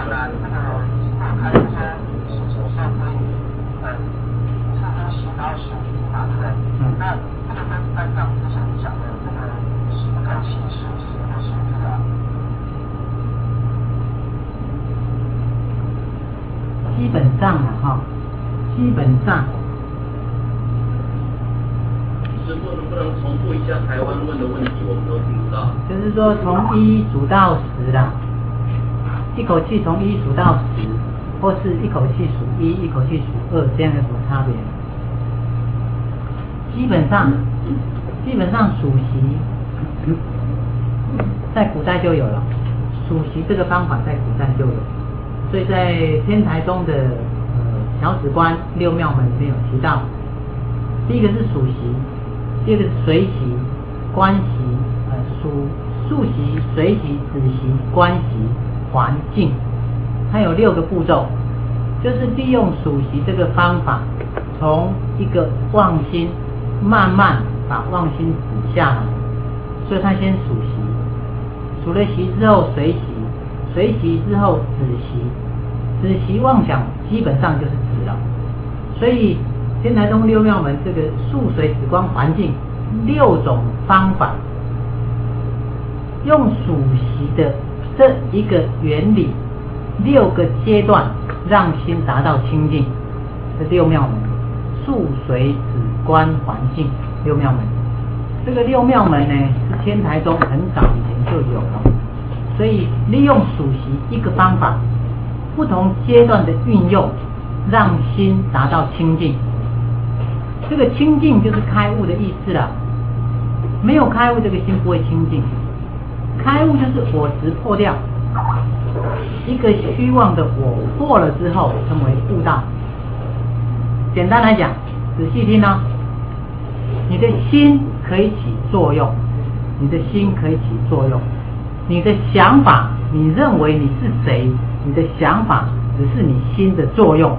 那这个还是说手上可以是说洗到属阴嘛，对不对？那这个跟单杠之前讲的这个不可弃属实或属字啊， 基本上基本上。 师傅能不能重复一下台湾问的问题？我们都听不到。 就是说从1数到10啦，一口气从1数到10，或是一口气数1，一口气数2，这样有什么差别？基本上数息在古代就有了，数息这个方法在古代就有，所以在天台宗的小止观六妙门里面有提到，第一个是数息。第二个是随息、观息、数息、随息、止息、观息、还境，它有6个步骤，就是利用数息这个方法，从一个妄心慢慢把妄心止下来。所以他先数息，数了息之后随息，随息之后止息，止息妄想基本上就是止了。所以天台宗六妙门这个数随止观还境6种方法，用数息的这一个原理，6个阶段让心达到清净。这六妙门，数随止观还境六妙门。这个六妙门呢是天台宗很早以前就有了，所以利用数息一个方法，不同阶段的运用，让心达到清净。这个清净就是开悟的意思啦，没有开悟这个心不会清净。开悟就是我执破掉，一个虚妄的我破了之后称为悟道。简单来讲，仔细听啊，你的心可以起作用，你的心可以起作用，你的想法，你认为你是谁，你的想法只是你心的作用。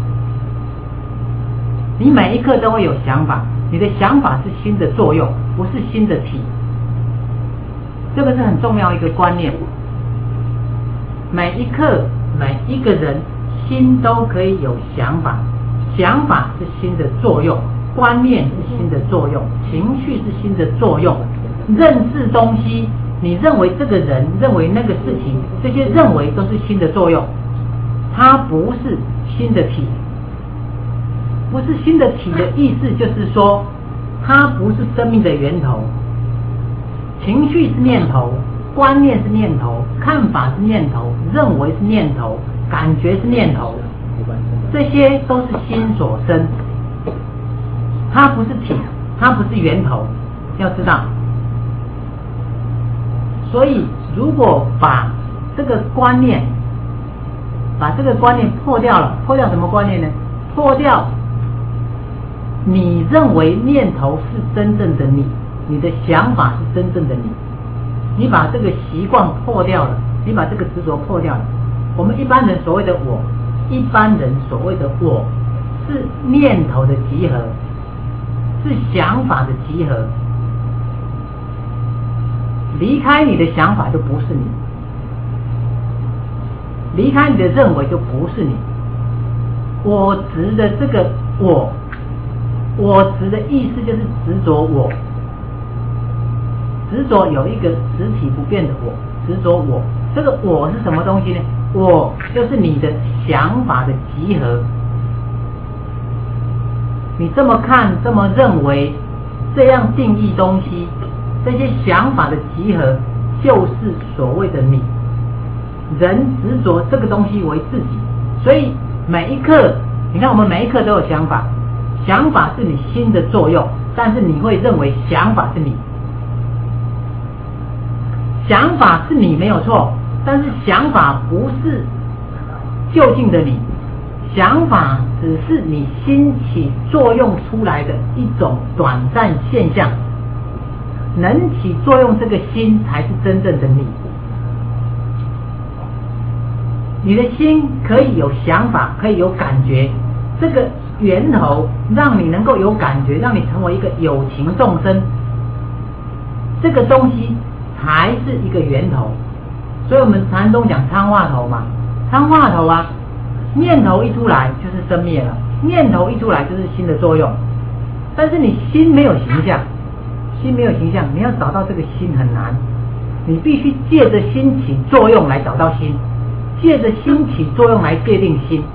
你每一刻都会有想法，你的想法是心的作用，不是心的体。这个是很重要一个观念。每一刻每一个人心都可以有想法，想法是心的作用，观念是心的作用，情绪是心的作用，认识东西，你认为这个人，认为那个事情，这些认为都是心的作用，它不是心的体。不是心的体的意思就是说，它不是生命的源头。情绪是念头，观念是念头，看法是念头，认为是念头，感觉是念头，这些都是心所生，它不是体，它不是源头，要知道。所以如果把这个观念破掉了，破掉什么观念呢？破掉你认为念头是真正的你，你的想法是真正的你，你把这个习惯破掉了，你把这个执着破掉了。我们一般人所谓的我，一般人所谓的我是念头的集合，是想法的集合。离开你的想法就不是你，离开你的认为就不是你。我执的这个我执的意思就是执着我，执着有一个实体不变的我，执着我。这个我是什么东西呢？我就是你的想法的集合。你这么看，这么认为，这样定义东西，这些想法的集合就是所谓的你。人执着这个东西为自己，所以每一刻，你看我们每一刻都有想法，想法是你心的作用，但是你会认为想法是你。想法是你没有错，但是想法不是究竟的你，想法只是你心起作用出来的一种短暂现象，能起作用这个心才是真正的你。你的心可以有想法，可以有感觉，这个源头让你能够有感觉，让你成为一个有情众生，这个东西才是一个源头。所以我们禅宗讲参话头嘛， 汤话头啊，念头一出来就是生灭了，念头一出来就是心的作用。但是你心没有形象，心没有形象，你要找到这个心很难，你必须借着心起作用来找到心，借着心起作用来界定心。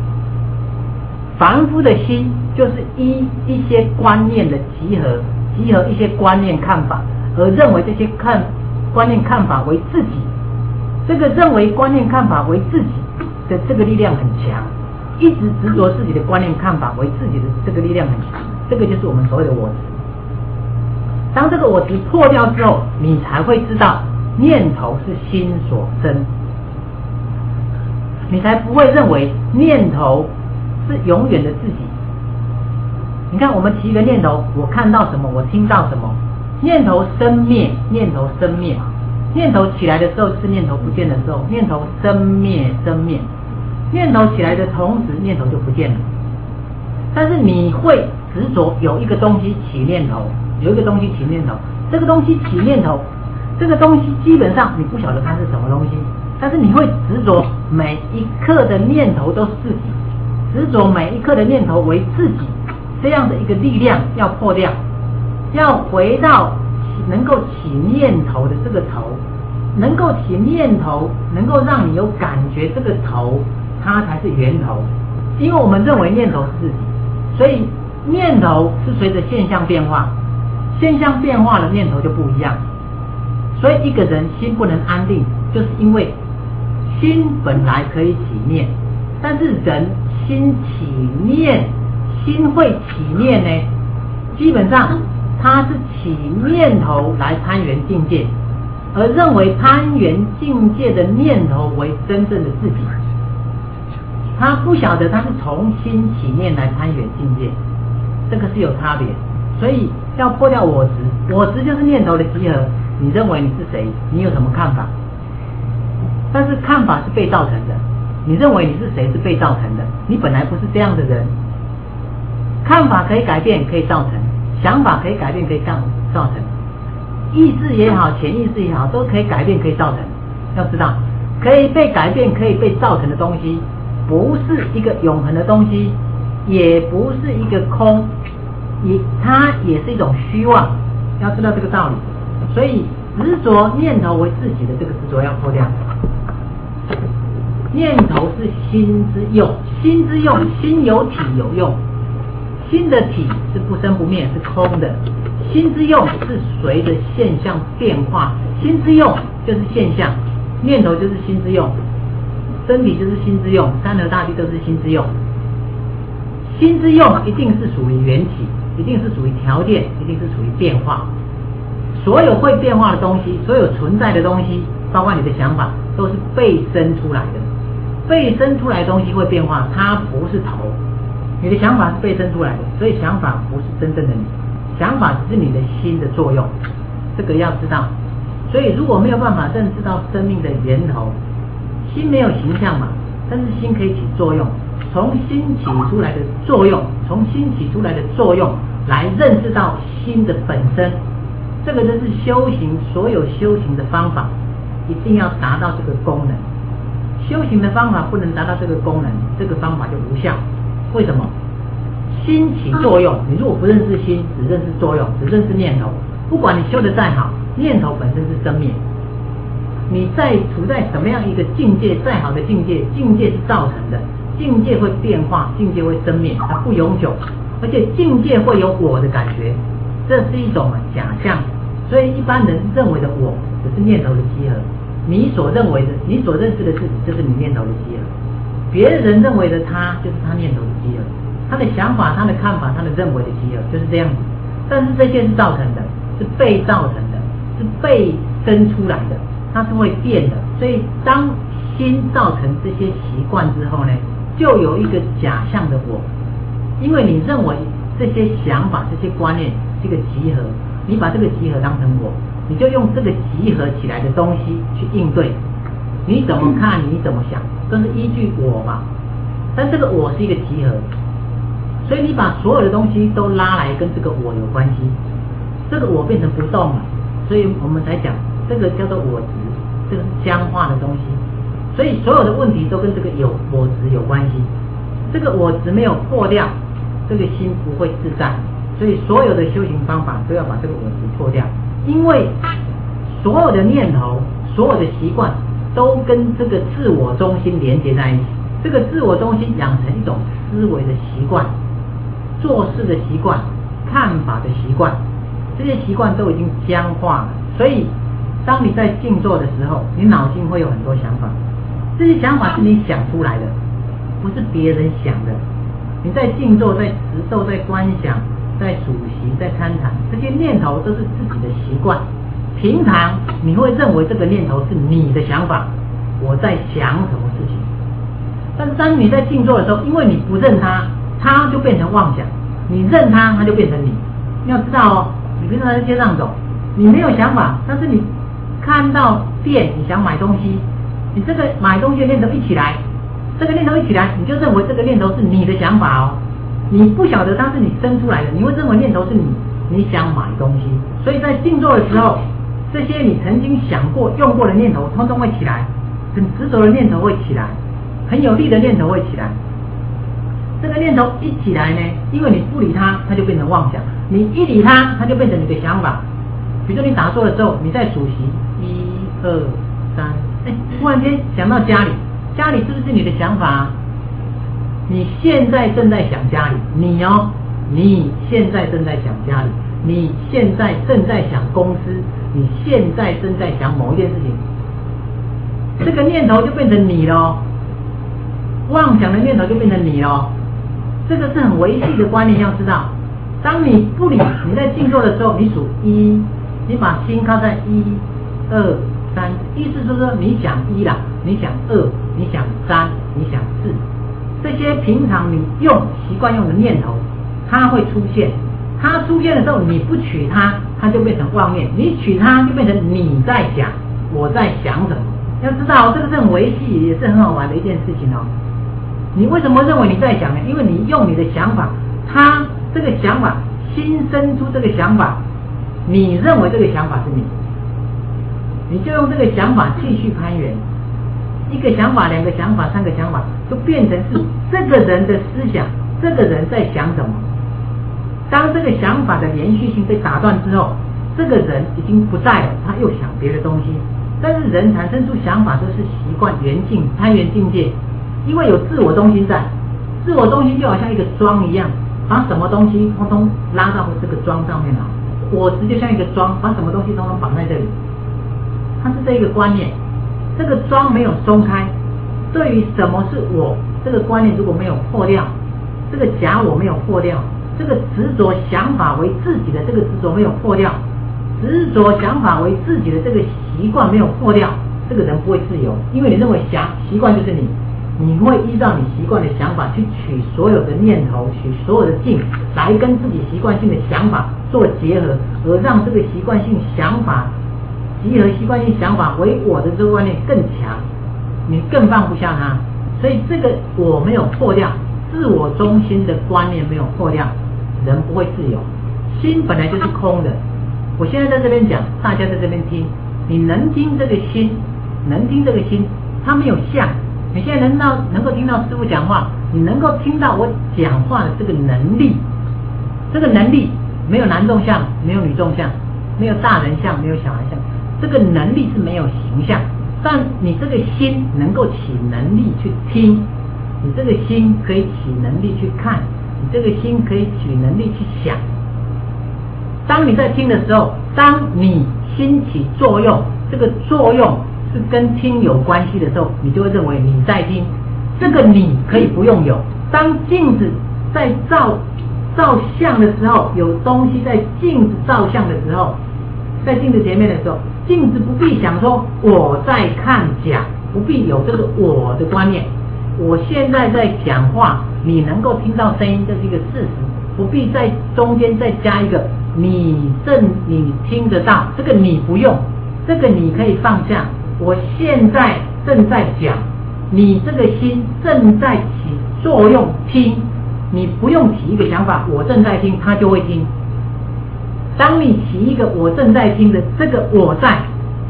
凡夫的心就是依一些观念的集合一些观念看法，而认为这些观念看法为自己。这个认为观念看法为自己的这个力量很强，一直执着自己的观念看法为自己的这个力量很强，这个就是我们所谓的我执。当这个我执破掉之后，你才会知道念头是心所生，你才不会认为念头是永远的自己。你看我们起一个念头，我看到什么，我听到什么，念头生灭，念头生灭，念头起来的时候就是念头不见的时候，念头生灭生灭，念头起来的同时念头就不见了。但是你会执着有一个东西起念头，有一个东西起念头，这个东西起念头，这个东西基本上你不晓得它是什么东西，但是你会执着每一刻的念头都是自己，执着每一刻的念头为自己，这样的一个力量要破掉，要回到能够起念头的这个头，能够起念头，能够让你有感觉，这个头它才是源头。因为我们认为念头是自己，所以念头是随着现象变化，现象变化了，念头就不一样。所以一个人心不能安定，就是因为心本来可以起念，但是人心起念，心会起念呢，基本上它是起念头来攀缘境界，而认为攀缘境界的念头为真正的自己，他不晓得他是从心起念来攀缘境界，这个是有差别。所以要破掉我执，我执就是念头的集合。你认为你是谁？你有什么看法？但是看法是被造成的，你认为你是谁是被造成的，你本来不是这样的人。看法可以改变，可以造成；想法可以改变，可以造成；意识也好，潜意识也好，都可以改变，可以造成。要知道，可以被改变、可以被造成的东西，不是一个永恒的东西，也不是一个空，它也是一种虚妄。要知道这个道理。所以执着念头为自己的这个执着要破掉。念头是心之用，心之用，心有体有用。心的体是不生不灭，是空的。心之用是随着现象变化，心之用就是现象，念头就是心之用，身体就是心之用，山河大地都是心之用。心之用一定是属于缘起，一定是属于条件，一定是属于变化。所有会变化的东西，所有存在的东西，包括你的想法，都是被生出来的。被生出来的东西会变化，它不是头。你的想法是被生出来的，所以想法不是真正的你，想法只是你的心的作用，这个要知道。所以如果没有办法认识到生命的源头，心没有形象嘛，但是心可以起作用，从心起出来的作用，从心起出来的作用来认识到心的本身。这个就是修行，所有修行的方法一定要达到这个功能。修行的方法不能达到这个功能，这个方法就无效。为什么？心起作用，你如果不认识心，只认识作用，只认识念头，不管你修得再好，念头本身是生灭。你再处在什么样一个境界，再好的境界，境界是造成的，境界会变化，境界会生灭，它不永久，而且境界会有我的感觉，这是一种假象。所以一般人认为的我，只是念头的集合。你所认为的，你所认识的自己，就是你念头的集合。别人认为的他，就是他念头的集合。他的想法、他的看法、他的认为的集合，就是这样子。但是这些是造成的，是被造成的，是被生出来的，它是会变的。所以当心造成这些习惯之后呢，就有一个假象的我。因为你认为这些想法、这些观念是一个集合，你把这个集合当成我，你就用这个集合起来的东西去应对。你怎么看，你怎么想，都是依据我嘛。但这个我是一个集合，所以你把所有的东西都拉来跟这个我有关系，这个我变成不动了，所以我们才讲这个叫做我执，这个是僵化的东西。 所以所有的问题都跟这个我执有关系。这个我执没有破掉，这个心不会自在。所以所有的修行方法都要把这个我执破掉，因为所有的念头、所有的习惯都跟这个自我中心连接在一起。这个自我中心养成一种思维的习惯、做事的习惯、看法的习惯，这些习惯都已经僵化了。所以当你在静坐的时候，你脑筋会有很多想法，这些想法是你想出来的，不是别人想的。你在静坐、在持咒、在观想、在数息、在参禅，这些念头都是自己的习惯。平常你会认为这个念头是你的想法，我在想什么事情。但是当你在静坐的时候，因为你不认它，它就变成妄想；你认它，它就变成你。你要知道哦，你平常在街上走，你没有想法，但是你看到店，你想买东西，你这个买东西的念头一起来，这个念头一起来，你就认为这个念头是你的想法哦。你不晓得它是你生出来的，你会认为念头是你想买东西。所以在静坐的时候，这些你曾经想过、用过的念头，通通会起来，很执着的念头会起来，很有力的念头会起来。这个念头一起来呢，因为你不理它，它就变成妄想；你一理它，它就变成你的想法。比如说你打坐的时候，你在数息1、2、3，突然间想到家里，家里是不是你的想法啊？你现在正在想家里，你现在正在想家里，你现在正在想公司，你现在正在想某一件事情，这个念头就变成你咯，妄想的念头就变成你咯。这个是很微细的观念，要知道。当你不理，你在静坐的时候，你数1，你把心靠在1、2、3，意思就是说你想1啦，你想2，你想3，你想4。这些平常你习惯用的念头，它会出现。它出现的时候，你不取它，它就变成妄念；你取它，就变成你在想，我在想什么。要知道，这个是很微细，也是很好玩的一件事情哦。你为什么认为你在想呢？因为你用你的想法，它这个想法新生出这个想法，你认为这个想法是你就用这个想法继续攀援。一个想法、2个想法、3个想法，就变成是这个人的思想，这个人在想什么。当这个想法的连续性被打断之后，这个人已经不在了，他又想别的东西。但是人产生出想法都是习惯攀缘境界，因为有自我中心在，自我中心就好像一个桩一样，把什么东西通通拉到这个桩上面来。我执就像一个桩，把什么东西通通绑在这里，它是这一个观念。这个桩没有松开，对于什么是我这个观念如果没有破掉，这个假我没有破掉，这个执着想法为自己的这个执着没有破掉，执着想法为自己的这个习惯没有破掉，这个人不会自由。因为你认为习惯就是你会依照你习惯的想法去取所有的念头，取所有的境，来跟自己习惯性的想法做结合，而让这个习惯性想法集合习惯性想法为我的这个观念更强，你更放不下它。所以这个我没有破掉，自我中心的观念没有破掉，人不会自由。心本来就是空的，我现在在这边讲，大家在这边听，你能听这个心，它没有相。你现在能够听到师父讲话，你能够听到我讲话的这个能力，这个能力没有男众相，没有女众相，没有大人相，没有小孩相，这个能力是没有形象。但你这个心能够起能力去听，你这个心可以起能力去看，你这个心可以起能力去想。当你在听的时候，当你心起作用，这个作用是跟听有关系的时候，你就会认为你在听。这个你可以不用有。当镜子在照相的时候，有东西在镜子照相的时候，在镜子前面的时候，镜子不必想说我在看假，不必有这个我的观念。我现在在讲话，你能够听到声音，这是一个事实，不必在中间再加一个你听得到，这个你不用，这个你可以放下。我现在正在讲，你这个心正在起作用听，你不用起一个想法我正在听，他就会听。当你起一个我正在听的这个我在，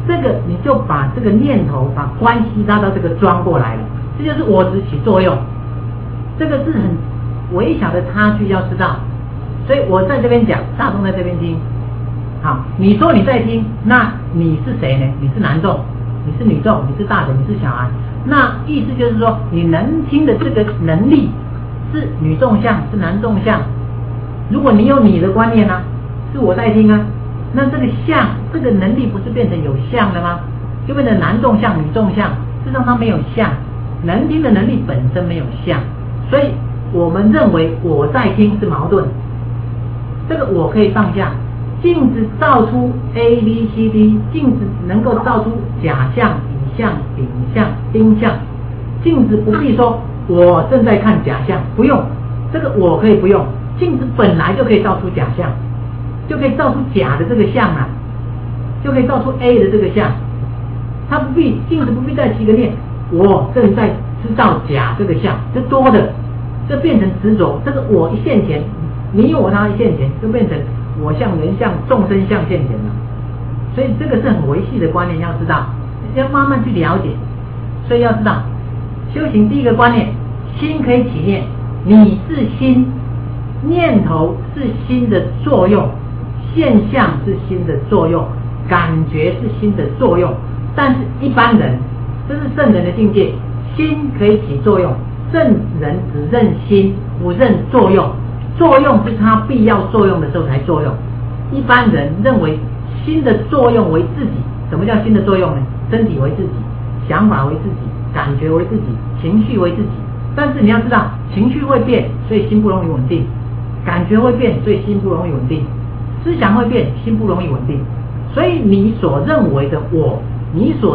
这个你就把这个念头把关系拉到这个装过来了，这就是我执起作用。这个是很微小的差距，要知道。所以我在这边讲，大众在这边听。好，你说你在听，那你是谁呢？你是男众，你是女众，你是大人，你是小孩。那意思就是说，你能听的这个能力是女众相，是男众相。如果你有你的观念呢，是我在听啊，那这个相，这个能力不是变成有相了吗？就变成男众相、女众相。事实上它没有相，能听的能力本身没有相，所以我们认为我在听是矛盾。这个我可以放下。镜子照出 A、B、C、D， 镜子能够照出甲相、乙相、丙相、丁相。镜子不必说我正在看甲相，不用，这个我可以不用。镜子本来就可以照出甲相，就可以照出甲的这个相啊，就可以照出 A 的这个相。它不必，镜子不必再起个念，我正在知道甲这个相，这多的，这变成执着。这个我一现前，你我他一现前，就变成我相、人相、众生相现前了。所以这个是很微细的观念，要知道，要慢慢去了解。所以要知道，修行第一个观念，心可以起念，你是心，念头是心的作用，现象是心的作用，感觉是心的作用。但是一般人，这是圣人的境界，心可以起作用，圣人只认心，不认作用。作用是他必要作用的时候才作用。一般人认为心的作用为自己。什么叫心的作用呢？身体为自己，想法为自己，感觉为自己，情绪为自己。但是你要知道，情绪会变，所以心不容易稳定；感觉会变，所以心不容易稳定；思想会变，心不容易稳定。所以你所认为的我，你所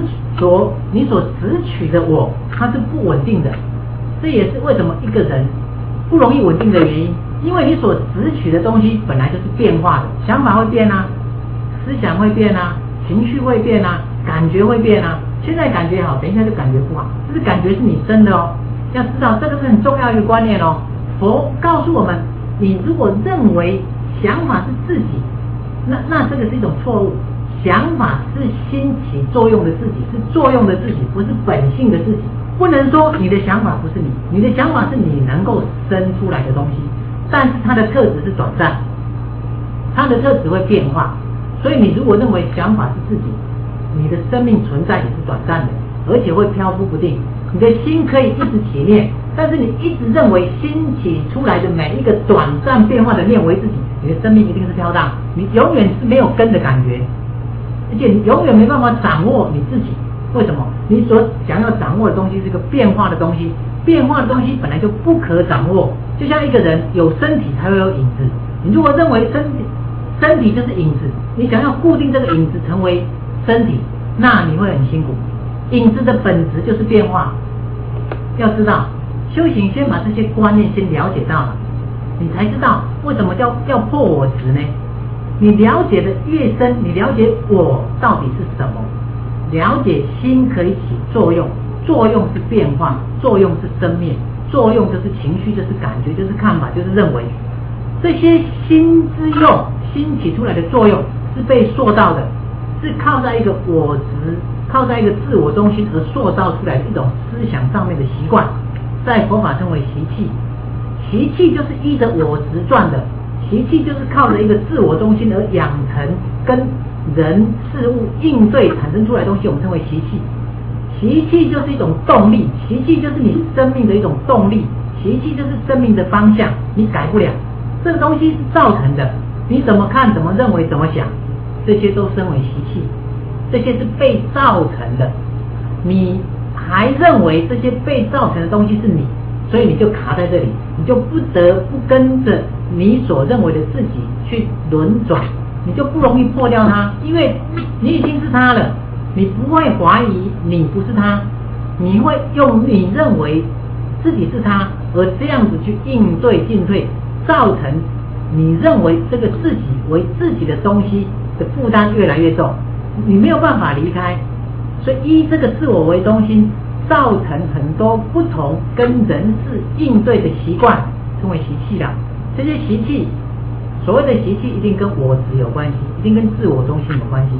执取的我，它是不稳定的。这也是为什么一个人不容易稳定的原因，因为你所执取的东西本来就是变化的，想法会变啊，思想会变啊，情绪会变啊，感觉会变啊。现在感觉好，等一下就感觉不好，这是感觉是你生的哦。要知道这个是很重要一个观念哦。佛告诉我们，你如果认为想法是自己，那这个是一种错误。想法是心起作用的自己，是作用的自己，不是本性的自己。不能说你的想法不是你，你的想法是你能够生出来的东西，但是它的特质是短暂，它的特质会变化。所以你如果认为想法是自己，你的生命存在也是短暂的，而且会飘忽不定。你的心可以一直起念，但是你一直认为心起出来的每一个短暂变化的念为自己，你的生命一定是飘荡，你永远是没有根的感觉，而且你永远没办法掌握你自己。为什么？你所想要掌握的东西是个变化的东西，变化的东西本来就不可掌握。就像一个人有身体才会有影子，你如果认为身体就是影子，你想要固定这个影子成为身体，那你会很辛苦。影子的本质就是变化。要知道，修行先把这些观念先了解到了，你才知道为什么要破我执呢？你了解的越深，你了解我到底是什么，了解心可以起作用，作用是变化，作用是生灭，作用就是情绪，就是感觉，就是看法，就是认为。这些心之用，心起出来的作用是被塑造的，是靠在一个我执，靠在一个自我中心而塑造出来的一种思想上面的习惯，在佛法称为习气。习气就是依着我执转的，习气就是靠着一个自我中心而养成跟人事物应对产生出来的东西，我们称为习气。习气就是一种动力，习气就是你生命的一种动力，习气就是生命的方向，你改不了。这个东西是造成的，你怎么看、怎么认为、怎么想，这些都称为习气，这些是被造成的。你还认为这些被造成的东西是你，所以你就卡在这里，你就不得不跟着你所认为的自己去轮转，你就不容易破掉它，因为你已经是它了，你不会怀疑你不是它，你会用你认为自己是它，而这样子去应对进退，造成你认为这个自己为自己的东西的负担越来越重，你没有办法离开。所以以这个自我为中心，造成很多不同跟人事应对的习惯，称为习气了。这些习气，所谓的习气一定跟我执有关系，一定跟自我中心有关系。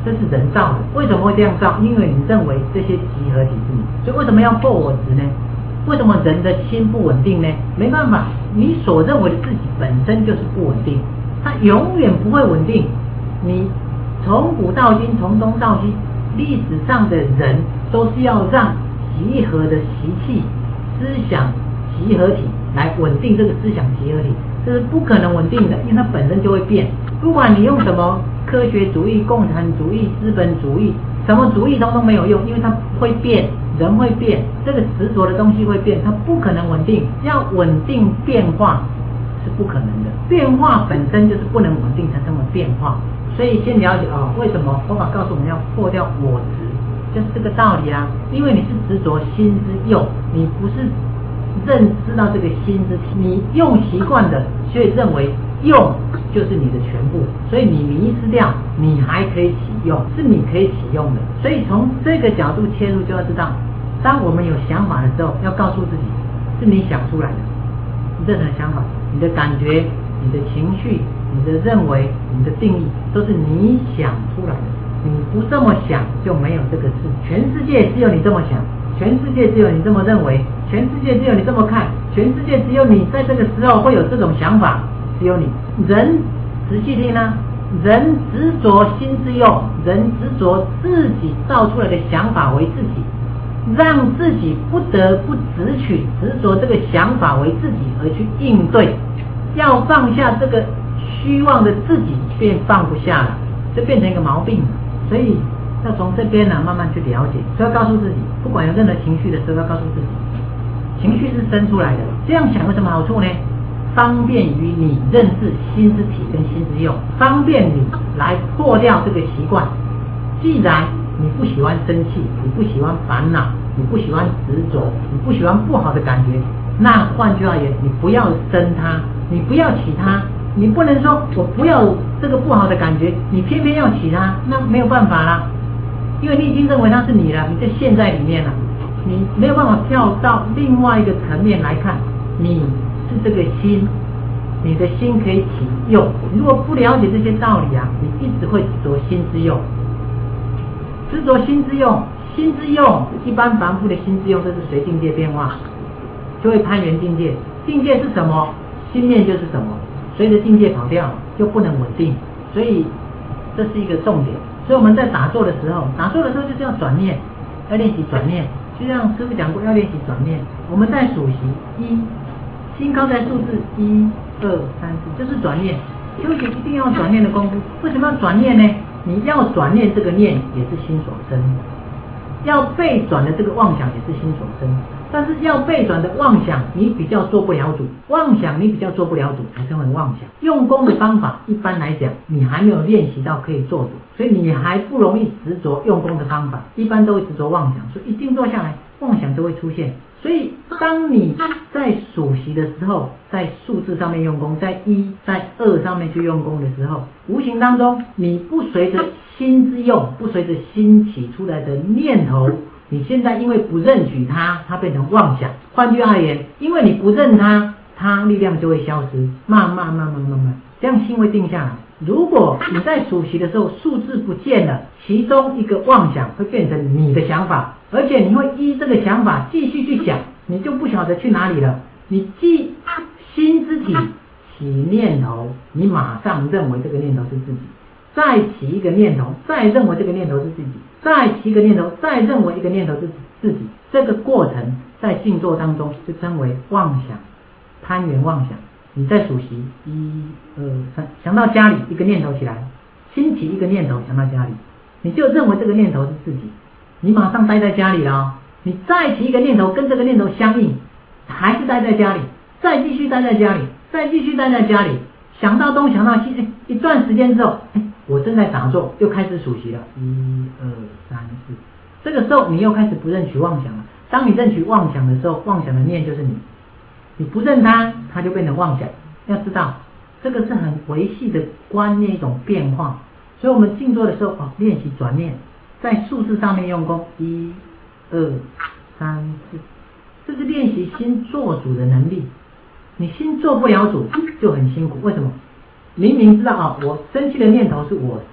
这是人造的。为什么会这样造？因为你认为这些集合体是你，所以为什么要破我执呢？为什么人的心不稳定呢？没办法，你所认为的自己本身就是不稳定，它永远不会稳定。你从古到今，从东到西，历史上的人都是要让集合的习气、思想集合体来稳定这个思想集合体，这是不可能稳定的，因为它本身就会变。不管你用什么科学主义、共产主义、资本主义，什么主义通通没有用，因为它会变，人会变，这个执着的东西会变，它不可能稳定。要稳定变化是不可能的，变化本身就是不能稳定，才称为变化。所以先了解为什么佛法告诉我们要破掉我执，就是这个道理啊。因为你是执着心之用，你不是认知到这个心之体，你用习惯的，所以认为用就是你的全部，所以你迷失掉你还可以启用，是你可以启用的。所以从这个角度切入，就要知道，当我们有想法的时候，要告诉自己是你想出来的。任何想法，你的感觉、你的情绪、你的认为、你的定义，都是你想出来的。你不这么想，就没有这个事。全世界只有你这么想，全世界只有你这么认为，全世界只有你这么看，全世界只有你在这个时候会有这种想法，只有你。人仔细听啊，人执着心之用，人执着自己造出来的想法为自己，让自己不得不执着这个想法为自己而去应对。要放下这个虚妄的自己，便放不下了，就变成一个毛病了。所以要从这边呢慢慢去了解，所以要告诉自己，不管有任何情绪的时候，要告诉自己，情绪是生出来的。这样想有什么好处呢？方便于你认识心之体跟心之用，方便你来破掉这个习惯。既然你不喜欢生气，你不喜欢烦恼，你不喜欢执着，你不喜欢不好的感觉，那换句话言，你不要生它，你不要起它。你不能说我不要这个不好的感觉，你偏偏要起它，那没有办法啦，因为你已经认为它是你了，你就陷在里面了，你没有办法跳到另外一个层面来看，你是这个心，你的心可以起用。如果不了解这些道理啊，你一直会执着心之用，执着心之用，心之用，一般凡夫的心之用，这是随境界变化，就会攀缘境界。境界是什么？心念就是什么。随着境界跑掉，就不能稳定，所以这是一个重点。所以我们在打坐的时候就是要转念，要练习转念。就像师父讲过，要练习转念。我们在数息心靠在数字1、2、3、4，就是转念。修行一定要转念的功夫。为什么要转念呢？你要转念，这个念也是心所生；要背转的这个妄想也是心所生。但是要背转的妄想，你比较做不了主；妄想你比较做不了主，才称为妄想。用功的方法，一般来讲，你还没有练习到可以做主，所以你还不容易执着用功的方法，一般都会执着妄想，所以一静坐下来，妄想就会出现。所以当你在数息的时候，在数字上面用功，在1、在2上面去用功的时候，无形当中你不随着心之用，不随着心起出来的念头，你现在因为不认取它，它变成妄想。换句话言，因为你不认它，它力量就会消失，慢慢，这样心会定下来。如果你在数息的时候，数字不见了，其中一个妄想会变成你的想法，而且你会依这个想法继续去想，你就不晓得去哪里了。你既心之体起念头，你马上认为这个念头是自己，再起一个念头，再认为这个念头是自己，再起一个念头，再认为一个念头是自己。这个过程在静坐当中就称为妄想，攀缘妄想。你在数息1、2、3，想到家里一个念头起来，兴起一个念头想到家里，你就认为这个念头是自己，你马上待在家里了。你再起一个念头跟这个念头相应，还是待在家里，再继续待在家里，再继续待在家里，想到东想到西，一段时间之后，我正在打坐，又开始数息了，1、2、3、4，这个时候你又开始不认取妄想了。当你认取妄想的时候，妄想的念就是你，你不认它，它就变成妄想。要知道，这个是很维系的观念一种变化。所以我们静坐的时候，练习转念，在数字上面用功，1、2、3、4，这是练习心做主的能力。你心做不了主就很辛苦。为什么？明明知道我生气的念头是我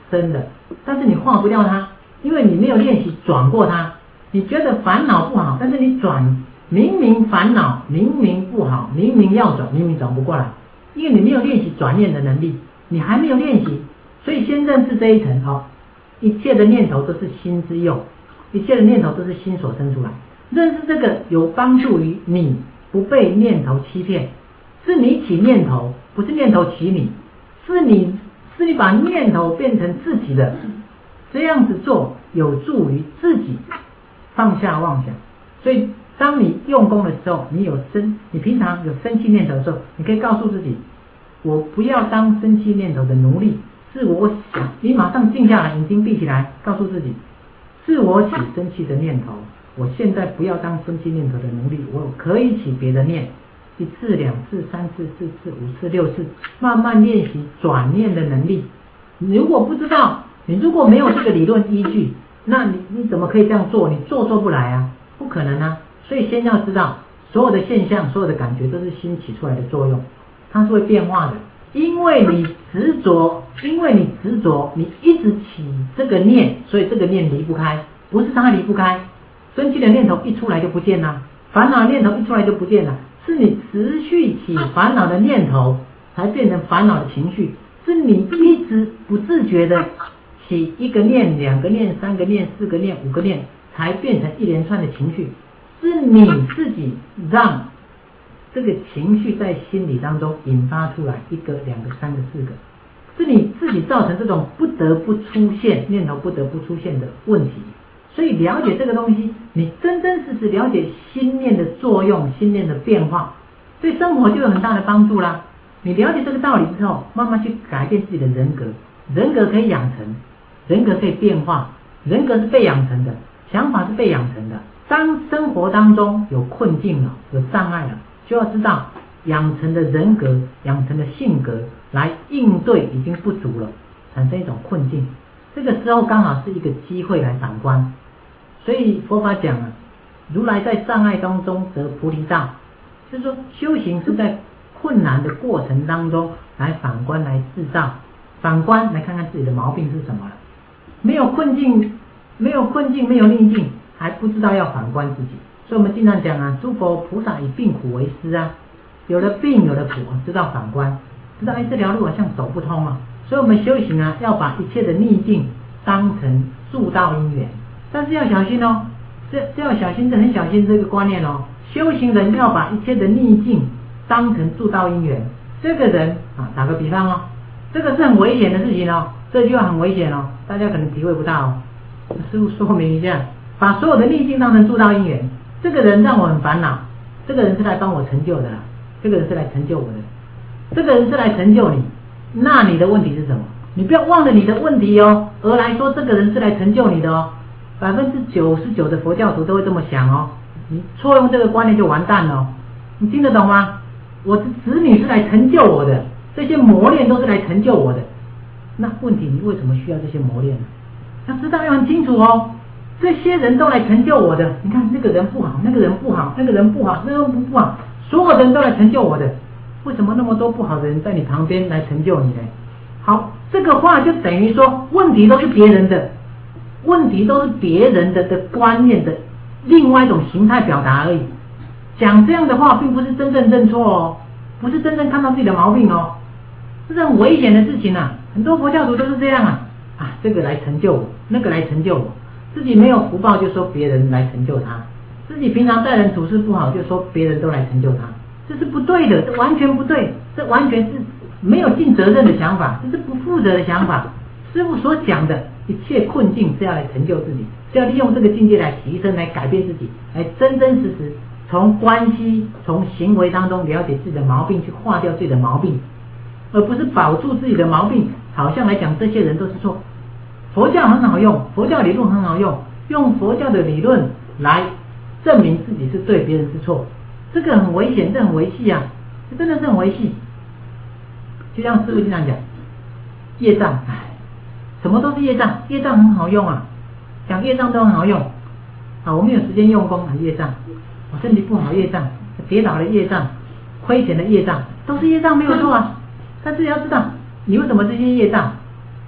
生的，但是你化不掉它，因为你没有练习转过它。你觉得烦恼不好，但是你转，明明烦恼，明明不好，明明要转，明明转不过来，因为你没有练习转念的能力，你还没有练习，所以先认识这一层哦。一切的念头都是心之用，一切的念头都是心所生出来。认识这个有帮助于你不被念头欺骗，是你起念头，不是念头起你，是你把念头变成自己的，这样子做有助于自己放下妄想。所以当你用功的时候，你平常有生气念头的时候，你可以告诉自己，我不要当生气念头的奴隶，是我想，你马上静下来，眼睛闭起来，告诉自己，是我起生气的念头，我现在不要当生气念头的奴隶，我可以起别的念，一次、2次、3次、4次、5次、6次，慢慢练习转念的能力。你如果不知道，你如果没有这个理论依据，那你怎么可以这样做？你做不来啊，不可能啊。所以先要知道，所有的现象、所有的感觉都是心起出来的作用，它是会变化的。因为你执着，你一直起这个念，所以这个念离不开，不是它离不开。生气的念头一出来就不见了，烦恼的念头一出来就不见了，是你持续起烦恼的念头，才变成烦恼的情绪。是你一直不自觉的起1个念、2个念、3个念、4个念、5个念，才变成一连串的情绪。是你自己让这个情绪在心理当中引发出来1个、2个、3个、4个，是你自己造成这种不得不出现念头不得不出现的问题。所以了解这个东西，你真真实实了解心念的作用、心念的变化，对生活就有很大的帮助啦。你了解这个道理之后，慢慢去改变自己的人格，人格可以养成，人格可以变化，人格是被养成的，想法是被养成的。当生活当中有困境了，有障碍了，就要知道养成的人格、养成的性格来应对已经不足了，产生一种困境。这个时候刚好是一个机会来反观。所以佛法讲啊，如来在障碍当中得菩提道，就是说修行是在困难的过程当中来反观、来制造，反观来看看自己的毛病是什么了。没有困境，没有逆境，还不知道要反观自己。所以我们经常讲啊，诸佛菩萨以病苦为师啊，有了病有了苦，知道反观，知道这条路好像走不通啊。所以我们修行啊，要把一切的逆境当成助道因缘，但是要小心哦，这要小心，这很小心这个观念哦。修行人要把一切的逆境当成助道因缘，这个人啊，打个比方哦，这个是很危险的事情哦，这句话很危险哦，大家可能体会不到哦。师父说明一下，把所有的逆境当成助道因缘，这个人让我很烦恼，这个人是来帮我成就的啦，这个人是来成就我的，这个人是来成就你，那你的问题是什么？你不要忘了你的问题哦，而来说这个人是来成就你的哦。99%的佛教徒都会这么想哦，你错用这个观念就完蛋了哦。你听得懂吗？我的子女是来成就我的，这些磨练都是来成就我的。那问题你为什么需要这些磨练呢？要知道，要很清楚哦。这些人都来成就我的，你看那个人不好，那个人不好，那个人不好，那个人不好，所有人都来成就我的。为什么那么多不好的人在你旁边来成就你呢？好，这个话就等于说问题都是别人的，问题都是别人的观念的另外一种形态表达而已。讲这样的话并不是真正认错哦，不是真正看到自己的毛病哦，这是很危险的事情啊。很多佛教徒都是这样啊，这个来成就我，那个来成就我，自己没有福报就说别人来成就他，自己平常待人处事不好就说别人都来成就他，这是不对的，这完全不对，这完全是没有尽责任的想法，这是不负责的想法。师父所讲的一切困境是要来成就自己，是要利用这个境界来提升，来改变自己，来真真实实从关系、从行为当中了解自己的毛病，去化掉自己的毛病，而不是保住自己的毛病，好像来讲这些人都是错。佛教很好用，佛教理论很好用，用佛教的理论来证明自己是对，别人是错，这个很危险，这很危细啊，这真的是很危细。就像师父经常讲，业障，什么都是业障，业障很好用啊，讲业障都很好用啊。我没有时间用功啊，业障，我身体不好业障，跌倒的业障，亏钱的业障，都是业障没有错啊。但是要知道，你为什么这些业障？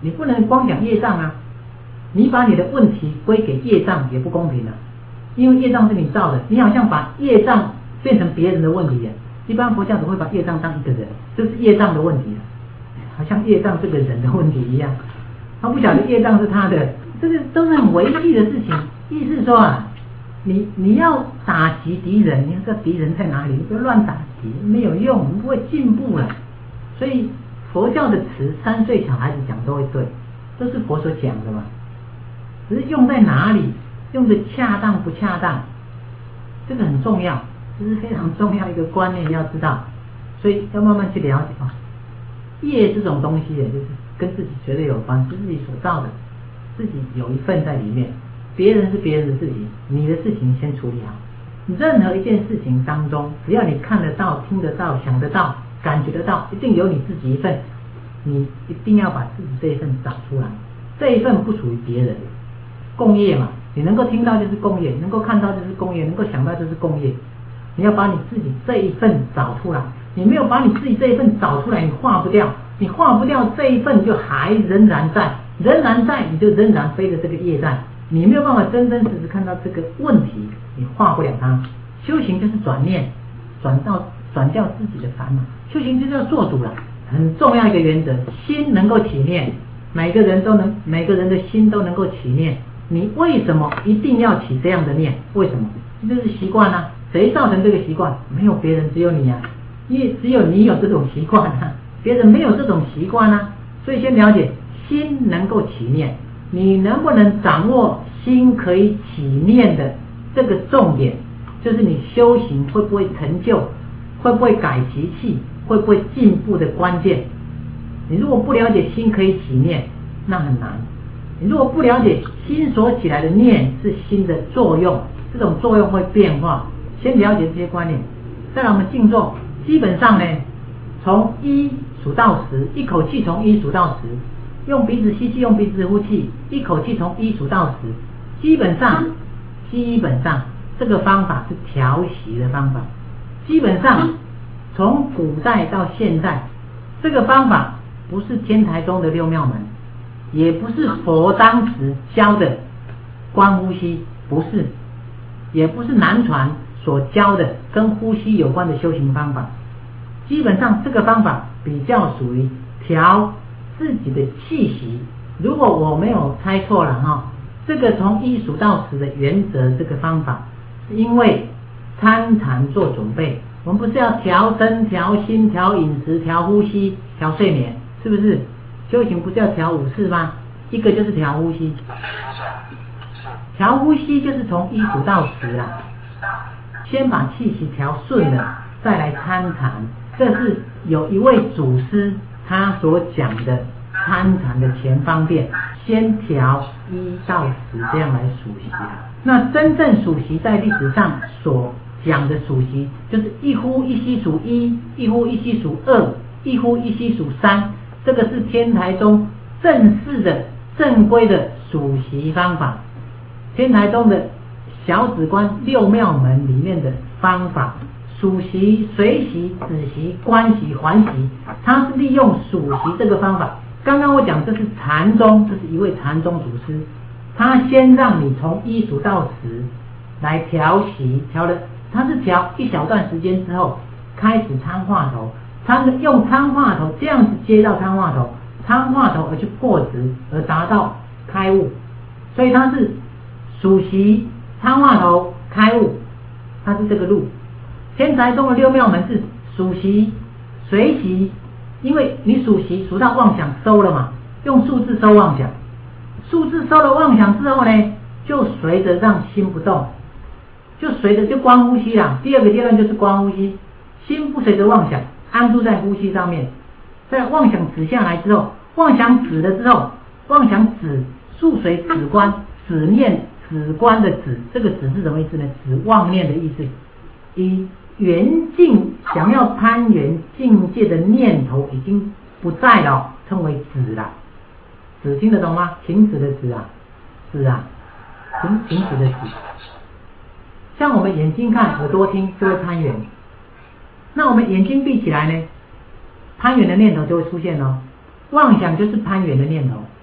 你不能光讲业障啊，你把你的问题归给业障也不公平啊，因为业障是你造的，你好像把业障变成别人的问题啊。一般佛教只会把业障当一个人，这是业障的问题啊，好像业障是个人的问题一样，他不晓得业障是他的，这个都是很微细的事情。意思说啊，你要打击敌人，你要知道敌人在哪里，你不要乱打击，没有用，你不会进步了。所以佛教的词，3岁小孩子讲都会对，都是佛所讲的嘛，只是用在哪里，用的恰当不恰当，这个很重要，这是非常重要一个观念要知道，所以要慢慢去了解啊。业这种东西就是跟自己绝对有关，是自己所造的，自己有一份在里面，别人是别人的事情，你的事情先处理好。任何一件事情当中，只要你看得到、听得到、想得到、感觉得到，一定有你自己一份，你一定要把自己这一份找出来，这一份不属于别人。共业嘛，你能够听到就是共业，能够看到就是共业，能够想到就是共业，你要把你自己这一份找出来。你没有把你自己这一份找出来，你化不掉，你化不掉这一份，就还仍然在，你就仍然背着这个业债，你没有办法真真实实看到这个问题，你化不了它。修行就是转念，转掉自己的烦恼，修行就是要做主了。很重要一个原则，心能够起念，每个人的心都能够起念。你为什么一定要起这样的念？为什么？这就是习惯啊。谁造成这个习惯？没有别人，只有你啊。因为只有你有这种习惯啊，别人没有这种习惯啊。所以先了解心能够起念，你能不能掌握心可以起念的这个重点，就是你修行会不会成就，会不会改习气，会不会进步的关键。你如果不了解心可以起念，那很难。你如果不了解心所起来的念是心的作用，这种作用会变化，先了解这些观念。再来我们静坐，基本上呢，从1数到10，一口气从1数到10，用鼻子吸气，用鼻子呼气，一口气从1数到10。基本上这个方法是调息的方法。基本上从古代到现在，这个方法不是天台宗的6妙门，也不是佛当时教的观呼吸，不是，也不是南传所教的跟呼吸有关的修行方法。基本上这个方法比较属于调自己的气息。如果我没有猜错了哈，这个从1数到10的原则，这个方法是因为参禅做准备。我们不是要调身、调心、调饮食、调呼吸、调睡眠，是不是？修行不是要调5次吗？一个就是调呼吸，调呼吸就是从1数到10啦，先把气息调顺了，再来参禅。这是有一位祖师他所讲的参禅的前方便，先调1到10这样来数息啊。那真正数息在历史上所讲的数息，就是一呼一吸数1，一呼一吸数2，一呼一吸数3，这个是天台宗正式的正规的数息方法。天台宗的小止观6妙门里面的方法，数息、随息、止息、观息、还息，它是利用数息这个方法。刚刚我讲这是禅宗，这是一位禅宗祖师，他先让你从1数到10来调息，他是调一小段时间之后开始参话头，用参话头这样子接到参话头，参话头而去破执，而达到开悟。所以他是数息、参话头、开悟，它是这个路。天台宗的6妙门是数息、随息，因为你数息数到妄想收了嘛，用数字收妄想，数字收了妄想之后呢，就随着让心不动，就观呼吸啦。第2个阶段就是观呼吸，心不随着妄想，安住在呼吸上面。在妄想止下来之后，妄想止了之后，妄想止，数随止观，止念止观的止，这个止是什么意思呢？止妄念的意思。以缘境想要攀缘境界的念头已经不在了，称为止了。止听得懂吗？停止的止啊，止啊，停止的止。像我们眼睛看、耳朵听就会攀缘，那我们眼睛闭起来呢，攀缘的念头就会出现哦。妄想就是攀缘的念头，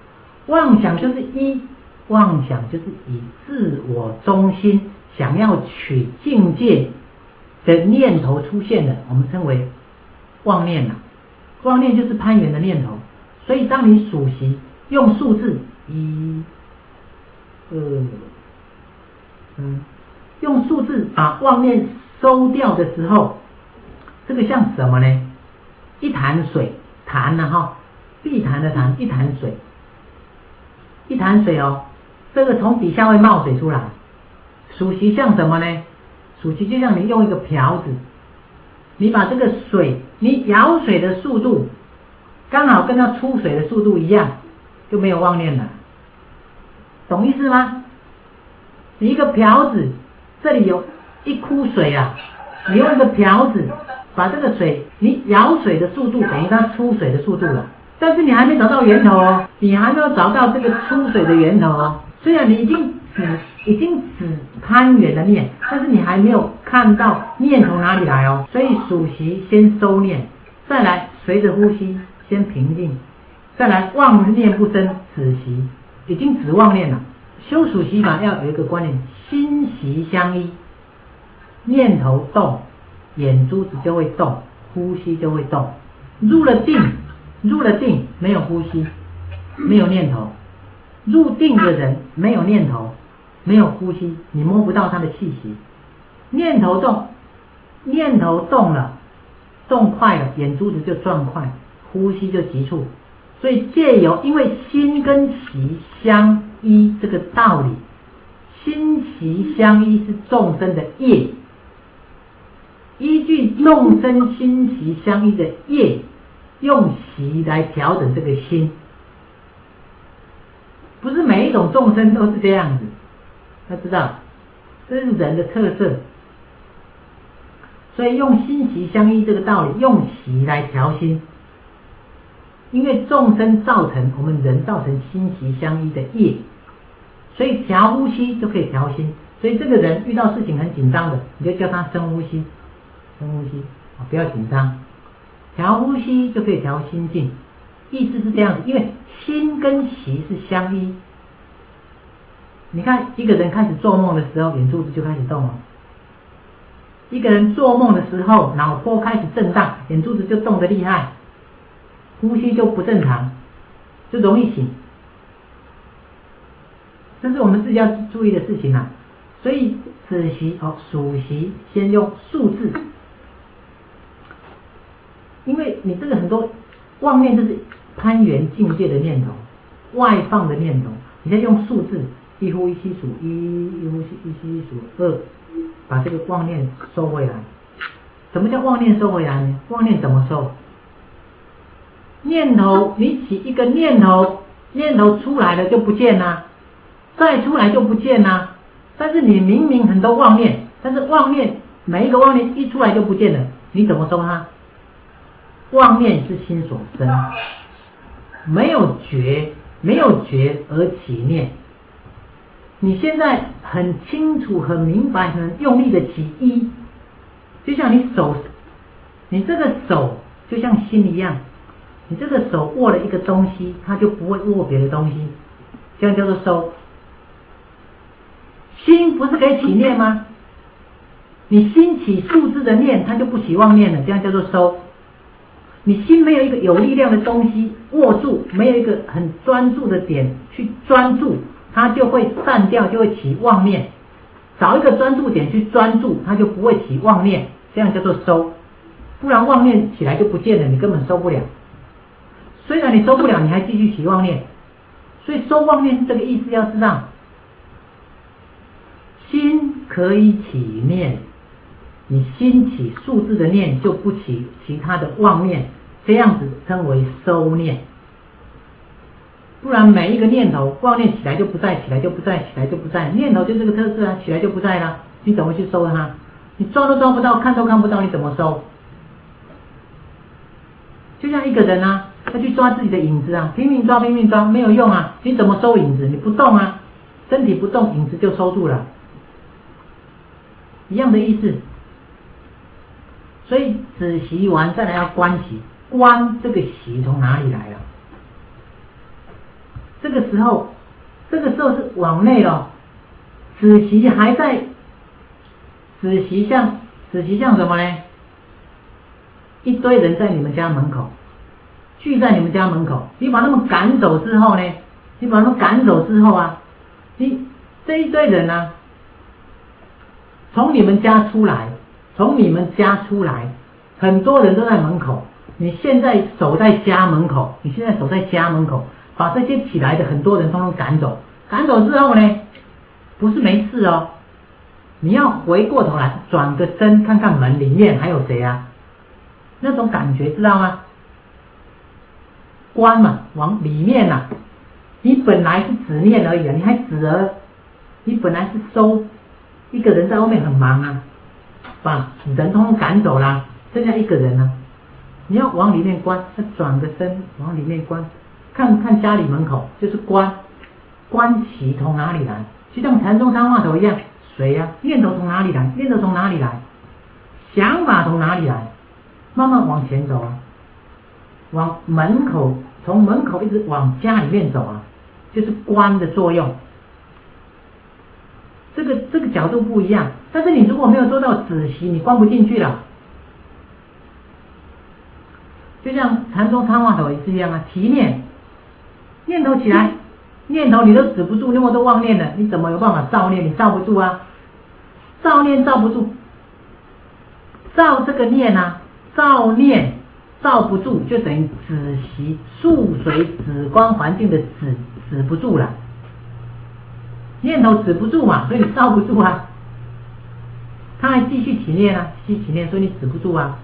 妄想就是一，妄想就是以自我中心想要取境界的念头出现的，我们称为妄念啊。妄念就是攀缘的念头，所以当你数息用数字1、2、3，用数字把妄念收掉的时候，这个像什么呢？一潭水，潭啊哈，碧潭的潭，一潭水，一潭水哦，这个从底下会冒水出来。数息像什么呢？数息就像你用一个瓢子，你把这个水，你舀水的速度刚好跟它出水的速度一样，就没有妄念了，懂意思吗？你一个瓢子，这里有一枯水啊，你用一个瓢子把这个水，你舀水的速度等于它出水的速度了，但是你还没找到源头哦，你还没有找到这个出水的源头哦。虽然你已经止攀缘的念，但是你还没有看到念从哪里来哦。所以数息先收念，再来随着呼吸先平静，再来妄念不生，止息，已经止妄念了。修数息法要有一个观念，心息相依，念头动，眼珠子就会动，呼吸就会动。入了定没有呼吸，没有念头。入定的人没有念头，没有呼吸，你摸不到他的气息。念头动了，动快了，眼珠子就转快，呼吸就急促。所以因为心跟息相依这个道理，心息相依是众生的业，依据众生心息相依的业，用息来调整这个心。不是每一种众生都是这样子，要知道这是人的特色。所以用心息相依这个道理，用息来调心。因为众生造成我们人造成心息相依的业，所以调呼吸就可以调心。所以这个人遇到事情很紧张的，你就叫他深呼吸，不要紧张，调呼吸就可以调心境。意思是这样子，因为心跟息是相依。你看一个人开始做梦的时候，眼珠子就开始动了。一个人做梦的时候，脑波开始震荡，眼珠子就动得厉害，呼吸就不正常，就容易醒。这是我们自己要注意的事情啊。所以止息数息先用数字，因为你这个很多妄念就是攀缘境界的念头，外放的念头，你先用数字，一呼一吸数1，一呼一吸数2，把这个妄念收回来。什么叫妄念收回来呢？妄念怎么收？念头，你起一个念头，念头出来了就不见啦，再出来就不见啦。但是你明明很多妄念，但是每一个妄念一出来就不见了，你怎么收它？妄念是心所生，没有觉而起念。你现在很清楚、很明白、很用力的起一，就像你这个手就像心一样，你这个手握了一个东西，它就不会握别的东西，这样叫做收。心不是可以起念吗？你心起数字的念，它就不起妄念了，这样叫做收。你心没有一个有力量的东西握住，没有一个很专注的点去专注，它就会散掉，就会起妄念。找一个专注点去专注，它就不会起妄念，这样叫做收。不然妄念起来就不见了，你根本收不了。虽然你收不了，你还继续起妄念，所以收妄念是这个意思，要知道。心可以起念，你心起数字的念就不起其他的妄念，这样子称为收念。不然每一个念头妄念起来就不在，起来就不在，起来就不在，念头就这个特色啊，起来就不在啦，你怎么去收它？你抓都抓不到，看都看不到，你怎么收？就像一个人啊，他去抓自己的影子啊，拼命抓没有用啊，你怎么收影子？你不动啊，身体不动，影子就收住了，一样的意思。所以止息完再来要观息，观这个息从哪里来了？ 这个时候是往内了，子息还在，子息像什么呢？一堆人在你们家门口，聚在你们家门口，你把他们赶走之后呢？你这一堆人呢、从你们家出来，很多人都在门口。你现在守在家门口，把这些起来的很多人通通赶走。赶走之后呢，不是没事哦，你要回过头来转个身看看门里面还有谁啊？那种感觉知道吗？关嘛，往里面啊，你本来是只念而已啊，你还你本来是收一个人在外面很忙啊，把人通通赶走啦，剩下一个人啊，你要往里面关，要转个身往里面关，看看家里门口就是关起从哪里来，就像禅宗参话头一样，水啊，念头从哪里来？想法从哪里来？慢慢往前走啊，往门口，从门口一直往家里面走啊，就是观的作用。这个角度不一样，但是你如果没有做到止息，你关不进去了。就像禅宗参话头也是一样啊，提念头起来，念头你都止不住，那么多妄念了，你怎么有办法照念？你照不住啊，照念照不住，照这个念啊，照念照不住，就等于止息速随止观环境的止不住了。念头止不住嘛，所以你照不住啊。他还继续起念啊，所以你止不住啊。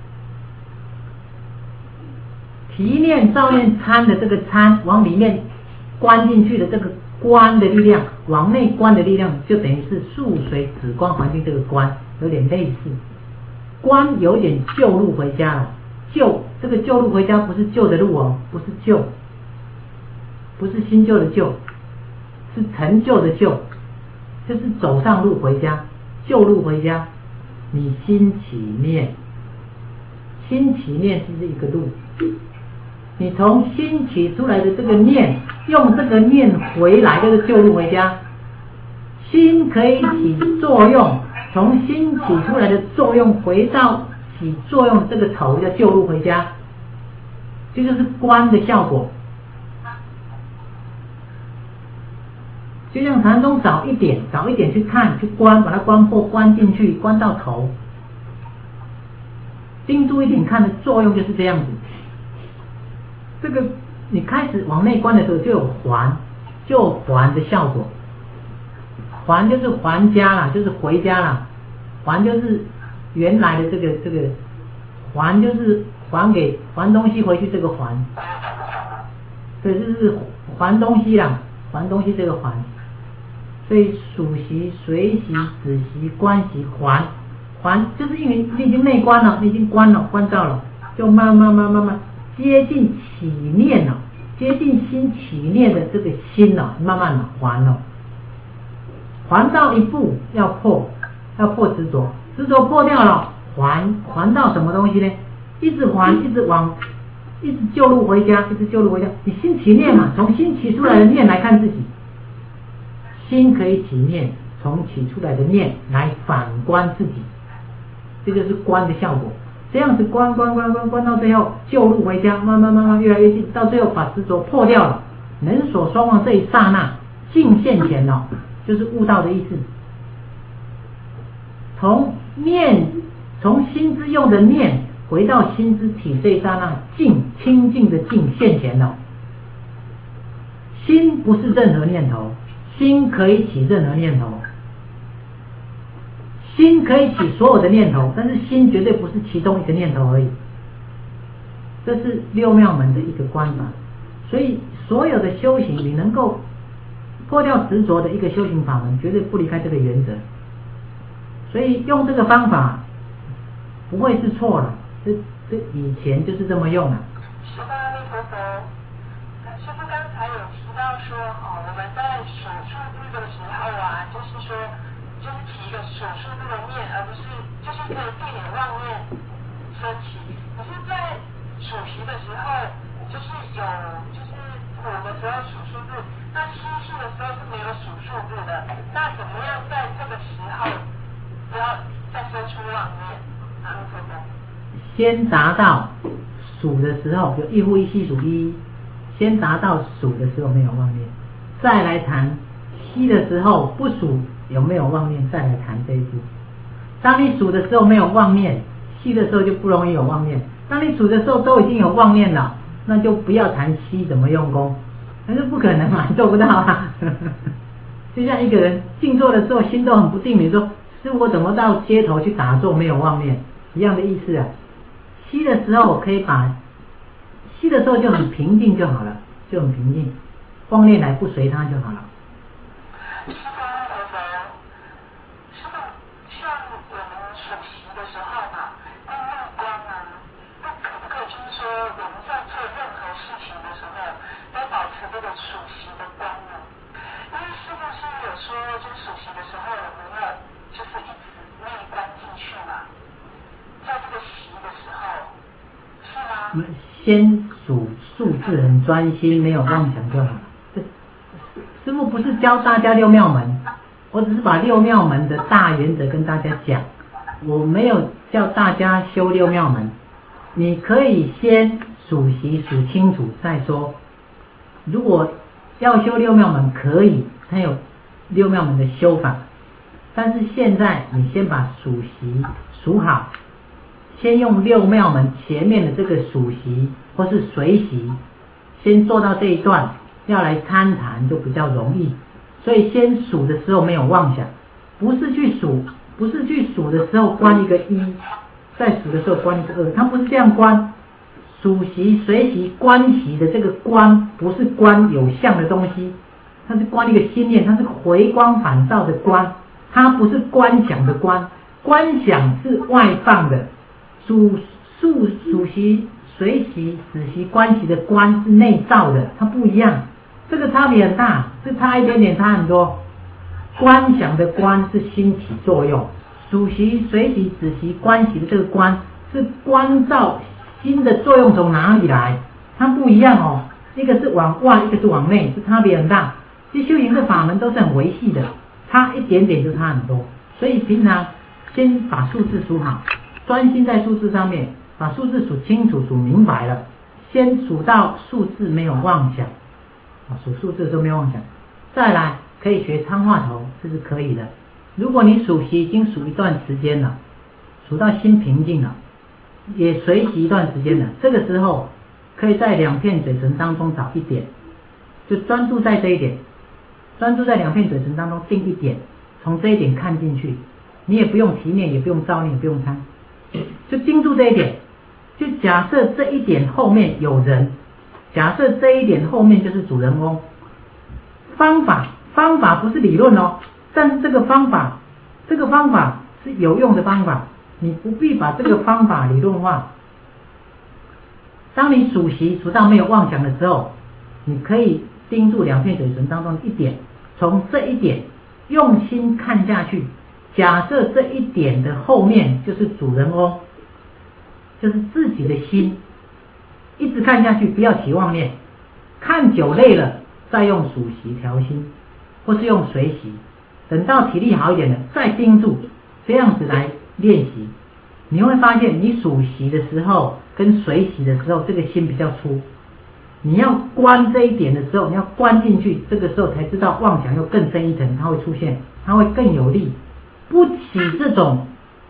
提念、照念、参的这个参，往里面关进去的这个观的力量，往内观的力量，就等于是速随止观环境这个观，有点类似。观有点旧路回家了，这个旧路回家不是旧的路哦，不是新旧的旧，是陈旧的旧，就是走上路回家，旧路回家。你心起念是一个路，你从心起出来的这个念，用这个念回来就是旧路回家。心可以起作用，从心起出来的作用回到起作用的这个头叫旧路回家，这就是观的效果。就像禅宗早一点去看去观，把它观破，观进去，观到头，盯住一点看的作用就是这样子。这个你开始往内观的时候就有还的效果。还就是还家啦，就是回家啦，还就是原来的这个还就是还东西回去，这个还，对，就是还东西啦，还东西这个还。所以数息、随息、止息、观息、还就是因为你已经内观了，你已经关照了，就慢慢接近起念了，接近心起念的这个心了，慢慢的还了。还到一步要破执着，执着破掉了，还到什么东西呢？一直旧路回家，你心起念嘛，从心起出来的念来看自己，心可以起念，从起出来的念来反观自己，这就是观的效果。这样子观到最后，旧路回家，慢慢越来越近，到最后把执着破掉了，人所双望这一刹那，境现前了。就是悟道的意思。从心之用的念回到心之体，这一刹那净清净的净现前了。心不是任何念头，心可以起任何念头，心可以起所有的念头，但是心绝对不是其中一个念头而已。这是六妙门的一个观法。所以所有的修行，你能够破掉执着的一个修行法门，绝对不离开这个原则。所以用这个方法不会是错了，这以前就是这么用了。 师父阿弥陀佛。师父刚才有提到说，我们在数数字的时候啊，就是起一个数数字的念，而不是就是可以避免妄念升起。可是，在数息的时候，就是在的时候数数字，那吸气的时候是没有数数字的，那怎么样在这个时候不要再生出妄念？阿弥陀佛。 先达到数的时候，就一呼一吸数一，先达到数的时候没有妄念，再来谈吸的时候不数有没有妄念，再来谈这一步。当你数的时候没有妄念，吸的时候就不容易有妄念。当你数的时候都已经有妄念了，那就不要谈吸怎么用功，那是不可能嘛，做不到啊。就像一个人静坐的时候心都很不定，你说师父我怎么到街头去打坐没有妄念，一样的意思啊。吸的时候可以把吸的时候就很平静就好了，就很平静，妄念来不随它就好了。 师父阿弥陀佛，师父像我们数息的时候嘛，那内观啊，那可不可以就是说我们在做任何事情的时候，都保持这个数息的观呢？因为师父是有说，就是数息的时候我们要就是一直内观进去嘛，在这个息的时候，是吗？ 先数数字很专心，没有妄想就好了。师父不是教大家六妙门，我只是把六妙门的大原则跟大家讲，我没有叫大家修六妙门。你可以先数息数清楚再说。如果要修六妙门可以，它有六妙门的修法，但是现在你先把数息数好，先用六妙门前面的这个数息或是随息先做到这一段，要来参禅就比较容易。所以先数的时候没有妄想，不是去数的时候观一个一，再数的时候观一个二，它不是这样观。数息随息观息的这个观不是观有相的东西，它是观一个心念，它是回光返照的观，它不是观想的观。观想是外放的，数息随息止息观息的观是内照的，它不一样，这个差别很大，这差一点点差很多。观想的观是心起作用，数息随息止息观息的这个观是观照心的作用从哪里来，它不一样哦，一个是往外，一个是往内，这差别很大。其实修行的法门都是很维系的，差一点点就差很多。所以平常先把数字数好，专心在数字上面，把数字数清楚数明白了，先数到数字没有妄想，数数字的时候没有妄想，再来可以学参话头，这是可以的。如果你数息已经数一段时间了，数到心平静了，也随息一段时间了，这个时候可以在两片嘴唇当中找一点，就专注在这一点，专注在两片嘴唇当中定一点，从这一点看进去，你也不用提念，也不用造念，也不用参，就盯住这一点。就假设这一点后面有人，假设这一点后面就是主人翁。方法不是理论哦，但是这个方法是有用的方法，你不必把这个方法理论化。当你数息数到没有妄想的时候，你可以盯住两片嘴唇当中一点，从这一点用心看下去。假设这一点的后面就是主人翁，就是自己的心，一直看下去，不要起妄念。看久累了，再用数息调心，或是用随息。等到体力好一点了，再盯住，这样子来练习。你会发现，你数息的时候跟随息的时候，这个心比较粗。你要观这一点的时候，你要观进去，这个时候才知道妄想又更深一层，它会出现，它会更有力。不起这种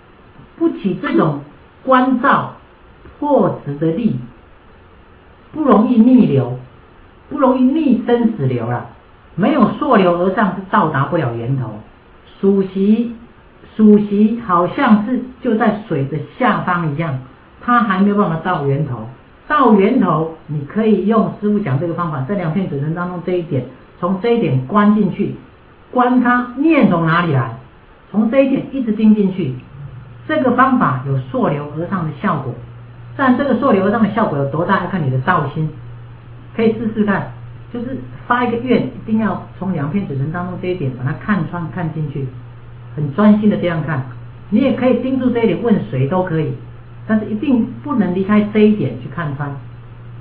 观照破执的力，不容易逆流，不容易逆生死流了。没有溯流而上是到达不了源头。数息好像是就在水的下方一样，它还没有办法到源头。到源头，你可以用师父讲这个方法，在两片嘴唇当中这一点，从这一点观进去，观它念从哪里来，从这一点一直盯进去。这个方法有溯流而上的效果，但这个溯流而上的效果有多大，要看你的道心，可以试试看。就是发一个愿，一定要从两片嘴唇当中这一点把它看穿看进去，很专心的这样看。你也可以盯住这一点问谁都可以，但是一定不能离开这一点去看穿。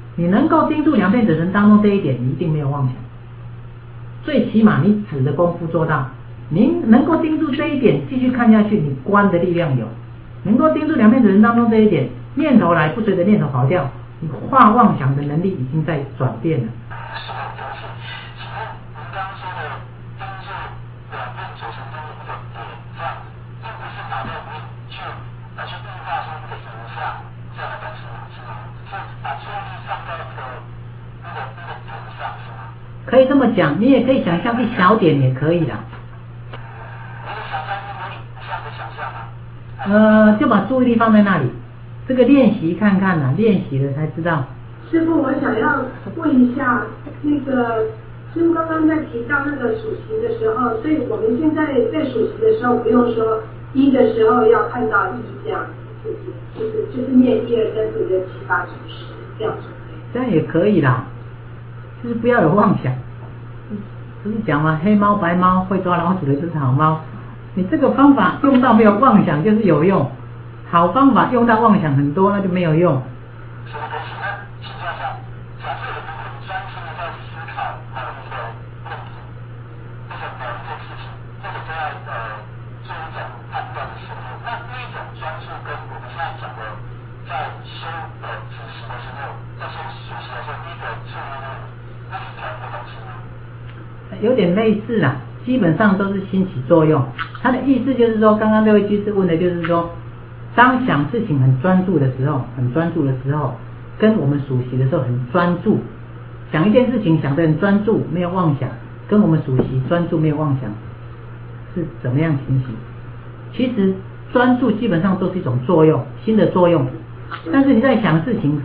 你能够盯住两片指神当中这一点，你一定没有妄想。最起码你止的功夫做到，您能够盯住这一点，继续看下去，你观的力量有，能够盯住两片指神当中这一点，念头来不随着念头跑掉，你化妄想的能力已经在转变了。 是的，对不起，请问您刚刚说的盯住两片指神当中的点，这样子，并不是打在里面去硬化出一个形象这样的感受，是吗？是把注意力放在那个点上，是吗？ 可以这么讲，你也可以想象一小点也可以啦。 我的想象力有这样的想象吗？ 就把注意力放在那里，这个练习看看啦，练习了才知道。 师父，我想要问一下，那个师父刚刚在提到那个数息的时候，所以我们现在在数息的时候，不用说一的时候要看到一这样子，是不是？就是念1、2、3、4、5、6、7、8、9、10这样子。 这样也可以啦，就是不要有妄想。不是讲吗？黑猫白猫会抓老鼠的就是好猫。你这个方法用到没有妄想就是有用，好方法用到妄想很多那就没有用。 是的，请教一下，假设我们很专心的在思考某一个问题，或者某一件事情，或者在做一种判断的时候，那一种专注跟我们现在讲的在修止息的时候，在修数息的时候，第一个注意力，那是同一个东西吗？ 有点类似啦，基本上都是心起作用。他的意思就是说，刚刚这位居士问的就是说，当想事情很专注的时候，跟我们数息的时候很专注，想一件事情想得很专注，没有妄想，跟我们数息专注没有妄想是怎么样情形？其实专注基本上都是一种作用，心的作用。但是你在想事情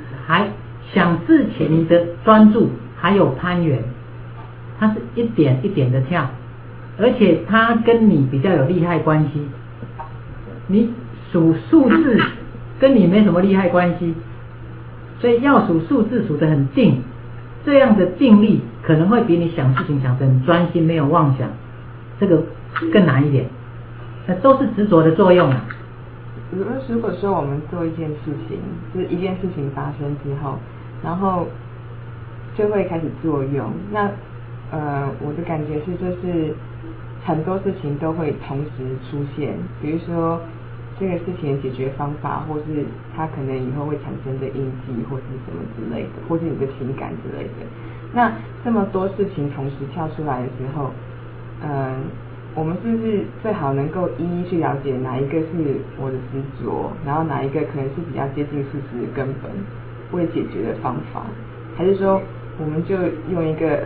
的专注还有攀援，它是一点一点的跳，而且它跟你比较有利害关系。你数数字跟你没什么利害关系，所以要数数字数得很定，这样的定力可能会比你想事情想得很专心没有妄想，这个更难一点。那都是执着的作用啊。 如果说我们做一件事情，就是一件事情发生之后，然后就会开始作用，那我的感觉是，就是很多事情都会同时出现，比如说这个事情的解决方法，或是它可能以后会产生的印记，或是什么之类的，或是你的情感之类的。那这么多事情同时跳出来的时候，我们是不是最好能够一一去了解哪一个是我的执着，然后哪一个可能是比较接近事实的根本，为解决的方法，还是说我们就用一个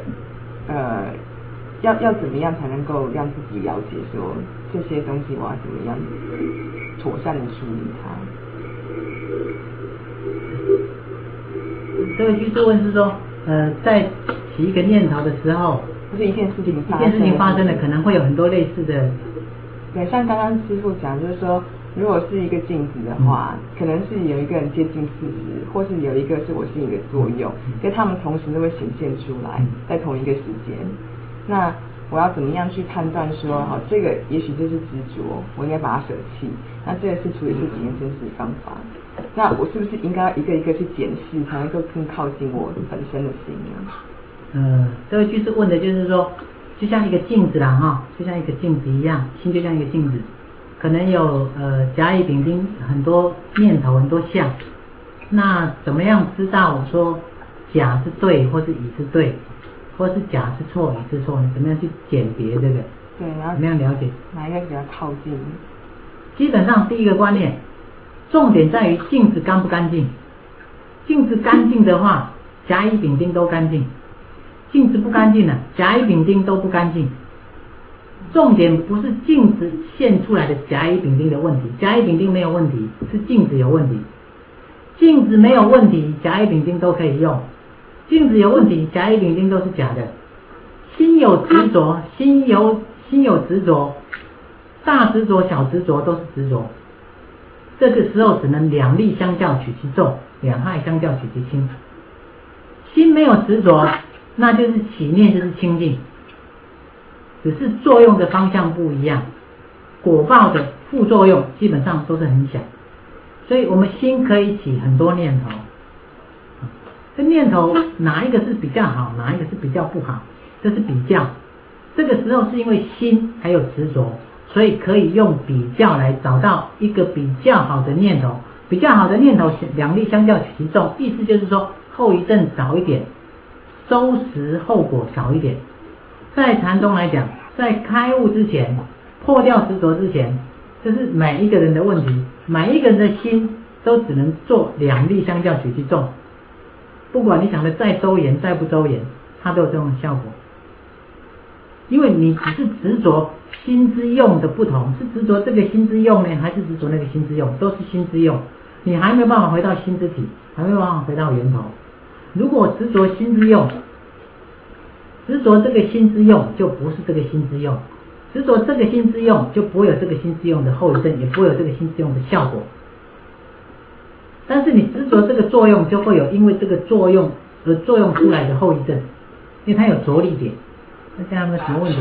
要怎么样才能够让自己了解说这些东西我要怎么样妥善的处理它？ 这位居士问是说，在起一个念头的时候， 就是一件事情发生了，可能会有很多类似的。 对，像刚刚师父讲，就是说，如果是一个镜子的话，可能是有一个人接近事实，或是有一个是我心里的作用，所以他们同时都会显现出来，在同一个时间。那我要怎么样去判断说，这个也许就是执着，我应该把它舍弃。那这个是处理事情的真实方法。那我是不是应该一个一个去检视，才能够更靠近我本身的心呢？ 这位居士问的就是说，就像一个镜子啦哈，就像一个镜子一样，心就像一个镜子，可能有甲乙丙丁很多念头很多相，那怎么样知道说甲是对或是乙是对，或是甲是错乙是错？你怎么样去鉴别这个？ 对，然后怎么样了解？ 哪一个比较靠近？ 基本上第一个观念，重点在于镜子干不干净。镜子干净的话，甲乙丙丁都干净。镜子不干净了，甲乙丙丁都不干净。重点不是镜子现出来的甲乙丙丁的问题，甲乙丙丁没有问题，是镜子有问题。镜子没有问题，甲乙丙丁都可以用；镜子有问题，甲乙丙丁都是假的。心有执着，心有执着，大执着小执着都是执着。这个时候只能两利相较取其重，两害相较取其轻。心没有执着，那就是起念就是清净，只是作用的方向不一样，果报的副作用基本上都是很小，所以我们心可以起很多念头， 这念头哪一个是比较好，哪一个是比较不好，这是比较。这个时候是因为心还有执着，所以可以用比较来找到一个比较好的念头。比较好的念头，两力相较取其重，意思就是说后遗症少一点，收拾后果少一点。在禅宗来讲，在开悟之前，破掉执着之前，这是每一个人的问题，每一个人的心都只能做两力相较取其重。不管你想的再周延再不周延，它都有这种效果。因为你只是执着心之用的不同，是执着这个心之用呢，还是执着那个心之用，都是心之用。你还没有办法回到心之体，还没有办法回到源头。如果执着心之用，执着这个心之用就不是这个心之用，执着这个心之用就不会有这个心之用的后遗症，也不会有这个心之用的效果。但是你执着这个作用，就会有因为这个作用而作用出来的后遗症，因为它有着力点。那这样有没有什么问题？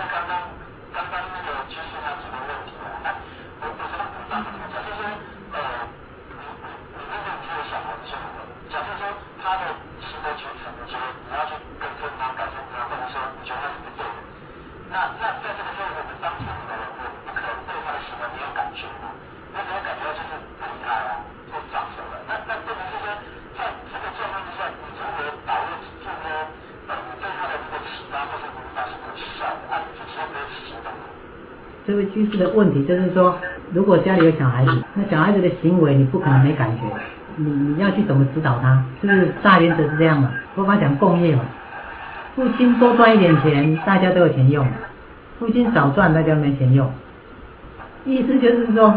这位居士的问题就是说，如果家里有小孩子，那小孩子的行为你不可能没感觉，你要去怎么指导他？是不是大原则是这样嘛？佛法讲共业嘛，父亲多赚一点钱，大家都有钱用；父亲少赚，大家没钱用。意思就是说，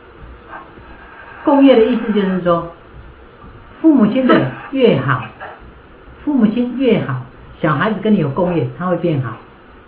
共业的意思就是说，父母亲的越好，父母亲越好，小孩子跟你有共业，他会变好。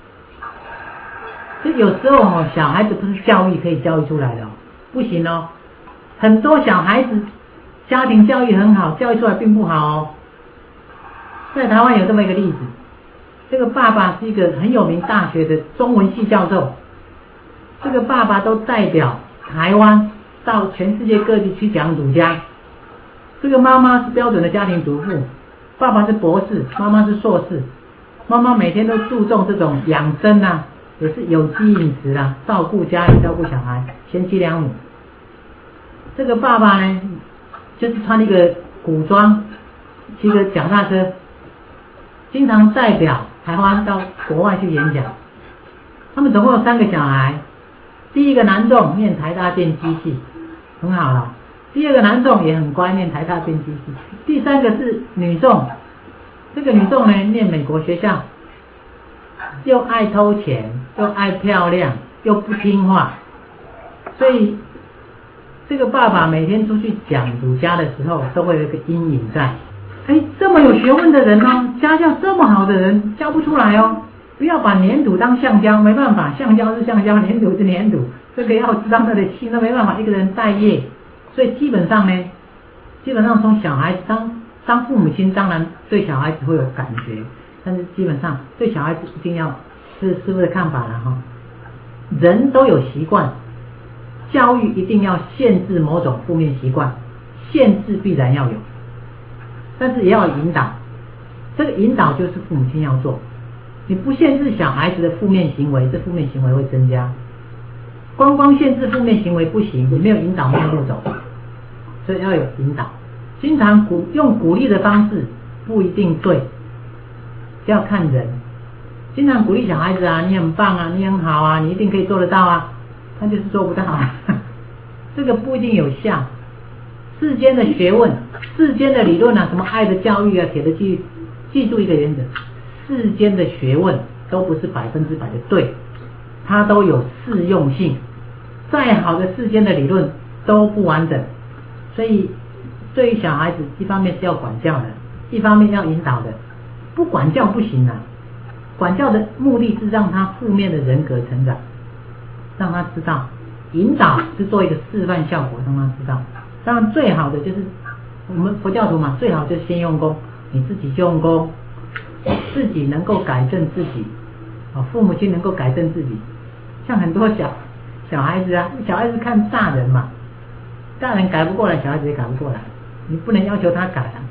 就有时候小孩子不是教育可以教育出来的不行哦。很多小孩子家庭教育很好，教育出来并不好哦。在台湾有这么一个例子，这个爸爸是一个很有名大学的中文系教授，这个爸爸都代表台湾到全世界各地去讲儒家。这个妈妈是标准的家庭主妇，爸爸是博士，妈妈是硕士。妈妈每天都注重这种养生啊，也是有机饮食啦，照顾家里，照顾小孩，贤妻良母。这个爸爸呢，就是穿一个古装，骑个脚踏车，经常代表台湾到国外去演讲。他们总共有3个小孩，第一个男众念台大电机系，很好了。第二个男众也很乖，念台大电机系。第3个是女众，这个女众呢念美国学校，又爱偷钱，又爱漂亮，又不听话，所以这个爸爸每天出去讲儒家的时候，都会有一个阴影在。这么有学问的人哦，家教这么好的人，教不出来哦。不要把粘土当橡胶，没办法，橡胶是橡胶，粘土是粘土，这个要知道他的心，那没办法，一个人带业。所以基本上从小孩子当父母亲，当然对小孩子会有感觉，但是基本上对小孩子一定要，是师父的看法了哈。人都有习惯，教育一定要限制某种负面习惯，限制必然要有，但是也要引导。这个引导就是父母亲要做。你不限制小孩子的负面行为，这负面行为会增加。光限制负面行为不行，你没有引导，没有路走，所以要有引导。经常用鼓励的方式不一定对，要看人。经常鼓励小孩子啊，你很棒啊，你很好啊，你一定可以做得到啊，他就是做不到啊，这个不一定有效。世间的学问、世间的理论啊，什么爱的教育啊、铁的纪律，记住一个原则：世间的学问都不是100%的对，它都有适用性。再好的世间的理论都不完整，所以对于小孩子，一方面是要管教的，一方面要引导的。不管教不行啊，管教的目的是让他负面的人格成长，让他知道。引导是做一个示范效果，让他知道。当然最好的就是我们佛教徒嘛，最好就是先用功，你自己用功，自己能够改正自己，父母亲能够改正自己。像很多小孩子啊，小孩子看大人嘛，大人改不过来，小孩子也改不过来，你不能要求他改啊。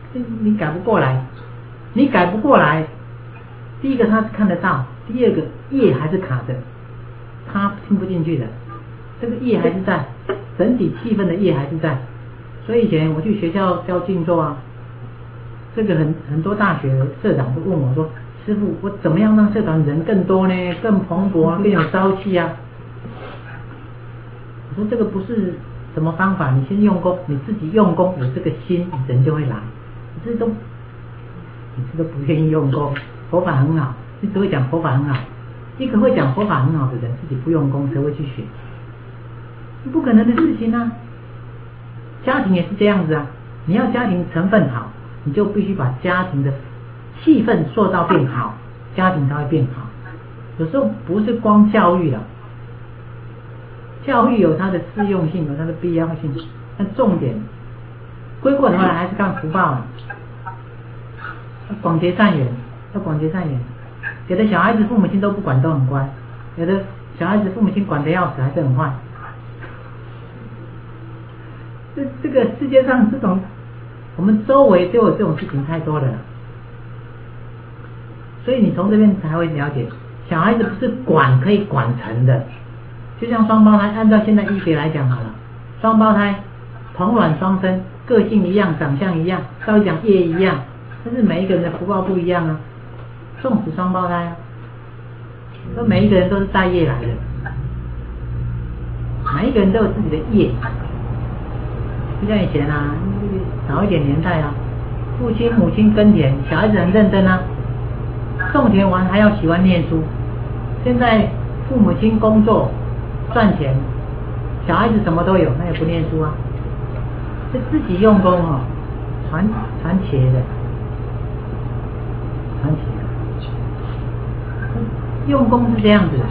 你改不过来，你改不过来。第一个他是看得到，第二个业还是卡着，他听不进去的。这个业还是在，整体气氛的业还是在。所以以前我去学校教静坐啊，这个很多大学社长都问我说：“师父，我怎么样让社团人更多呢？更蓬勃啊，更有朝气啊？”我说这个不是什么方法，你先用功，你自己用功有这个心，人就会来。你这都不愿意用功，佛法很好，你只会讲佛法很好。一个会讲佛法很好的人，自己不用功，谁会去学？不可能的事情啊！家庭也是这样子啊，你要家庭成分好，你就必须把家庭的气氛塑造变好，家庭才会变好。有时候不是光教育了，教育有它的适用性，有它的必要性，但重点归过头来还是看福报啊。广结善缘，要广结善缘。有的小孩子父母亲都不管，都很乖；有的小孩子父母亲管得要死，还是很坏。这个世界上这种，我们周围就有这种事情太多了，所以你从这边才会了解，小孩子不是管可以管成的。就像双胞胎，按照现在医学来讲好了，双胞胎同卵双生，个性一样，长相一样，照理讲业一样，但是每一个人的福报不一样啊。纵使双胞胎啊，说每一个人都是带业来的，每一个人都有自己的业。就像以前啊，早一点年代啊，父亲母亲耕田，小孩子很认真啊，种田完还要喜欢念书。现在父母亲工作赚钱，小孩子什么都有，那也不念书啊。是自己用功哦，传企业的，传企业的，用功是这样子的。